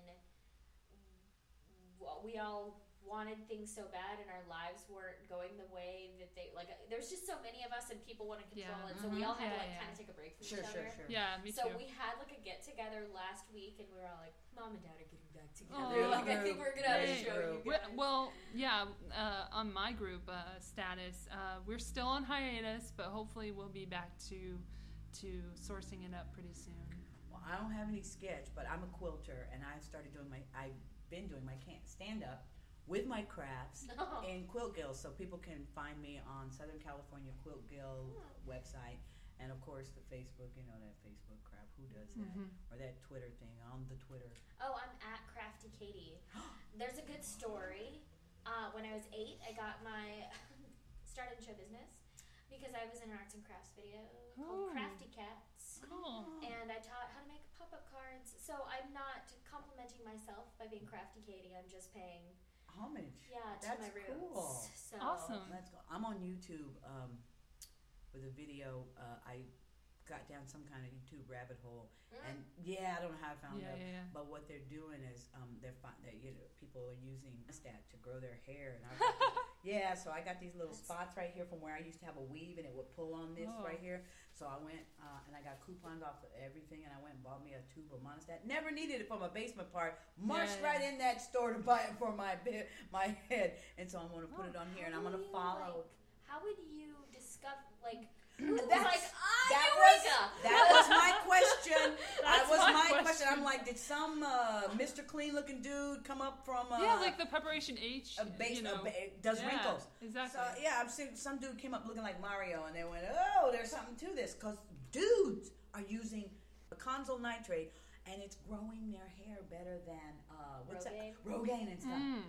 w- we all wanted things so bad, and our lives weren't going the way that they like. There's just so many of us, and people want to control Yeah. it, so we all had Yeah, to like yeah. kind of take a break from Sure, each sure, other. sure. Yeah, me So too. we had like a get together last week, and we were all like, "Mom and Dad are getting back together. Oh, like, I think we're gonna have a great show." group. You We- guys. well, yeah, uh, on my group uh, status, uh, we're still on hiatus, but hopefully we'll be back to to sourcing it up pretty soon. Well, I don't have any sketch, but I'm a quilter, and I've started doing my. I've been doing my stand up with my crafts Oh. in Quilt Guild, so people can find me on Southern California Quilt Guild Oh. website, and of course the Facebook. You know that Facebook crap. Who does that? Mhm. Or that Twitter thing on the Twitter. Oh, I'm at Crafty Katie. There's a good story. Uh, when I was eight, I got my started in show business because I was in an arts and crafts video called Oh. Crafty Cats. Cool. And I taught how to make pop-up cards. So I'm not complimenting myself by being Crafty Katie. I'm just paying, Homage. yeah, to That's my roots. cool. So, Awesome. Let's go. I'm on YouTube um, with a video. Uh, I got down some kind of YouTube rabbit hole, Mm. and yeah, I don't know how I found Yeah, it. yeah, yeah. But what they're doing is um, they're fi- they, you know, people are using stat to grow their hair, and I got this- yeah, so I got these little spots right here from where I used to have a weave, and it would pull on this Oh. right here. So I went uh, and I got coupons off of everything, and I went and bought me a tube of Monostat. Never needed it for my basement part. Marched Yeah, right yeah. in that store to buy it for my bed, my head, and so I'm gonna put Oh, it on here, and How I'm gonna would you, follow. Like, how would you discover, like, who was That's- like, ah, that was Eureka! that was my question. that That's was my my question. question. I'm like, did some uh, Mister Clean looking dude come up from uh, Yeah, like the preparation H. a base you know. a ba- does Yeah, wrinkles? Exactly. So yeah, I've seen some dude came up looking like Mario, and they went, "Oh, there's something to this," because dudes are using Consul nitrate, and it's growing their hair better than uh, what's Rogaine? that? Rogaine and stuff. Mm.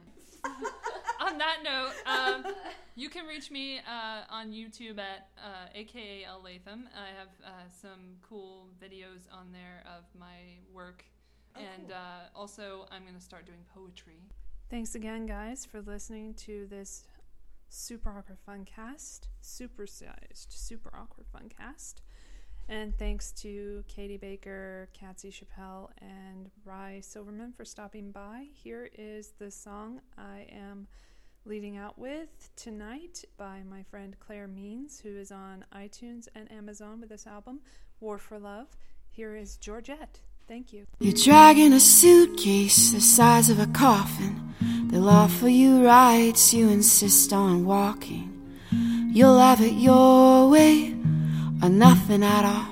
On that note, um, you can reach me uh, on YouTube at uh, A K A L Latham. I have uh, some cool videos on there of my work. Oh, and cool. uh, also, I'm going to start doing poetry. Thanks again, guys, for listening to this super awkward fun cast. Supersized, super awkward fun cast. And thanks to Katie Baker, Katsy Chappelle, and Rye Silverman for stopping by. Here is the song I am leading out with tonight by my friend Claire Means, who is on iTunes and Amazon with this album, War for Love. Here is Georgette. Thank you. You're dragging a suitcase the size of a coffin. They'll offer you rides, you insist on walking. You'll have it your way or nothing at all.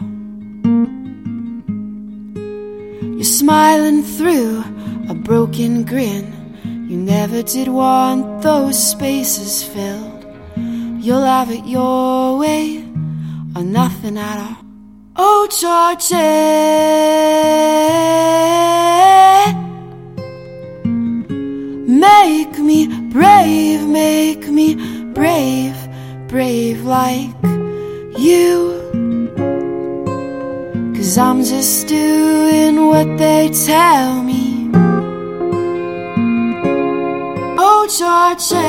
You're smiling through a broken grin. You never did want those spaces filled. You'll have it your way or nothing at all. Oh, Georgette, make me brave, make me brave, brave like you. 'Cause I'm just doing what they tell me. Oh, Georgette,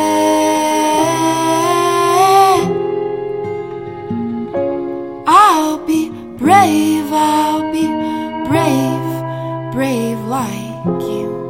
I'll be brave, I'll be brave, brave like you.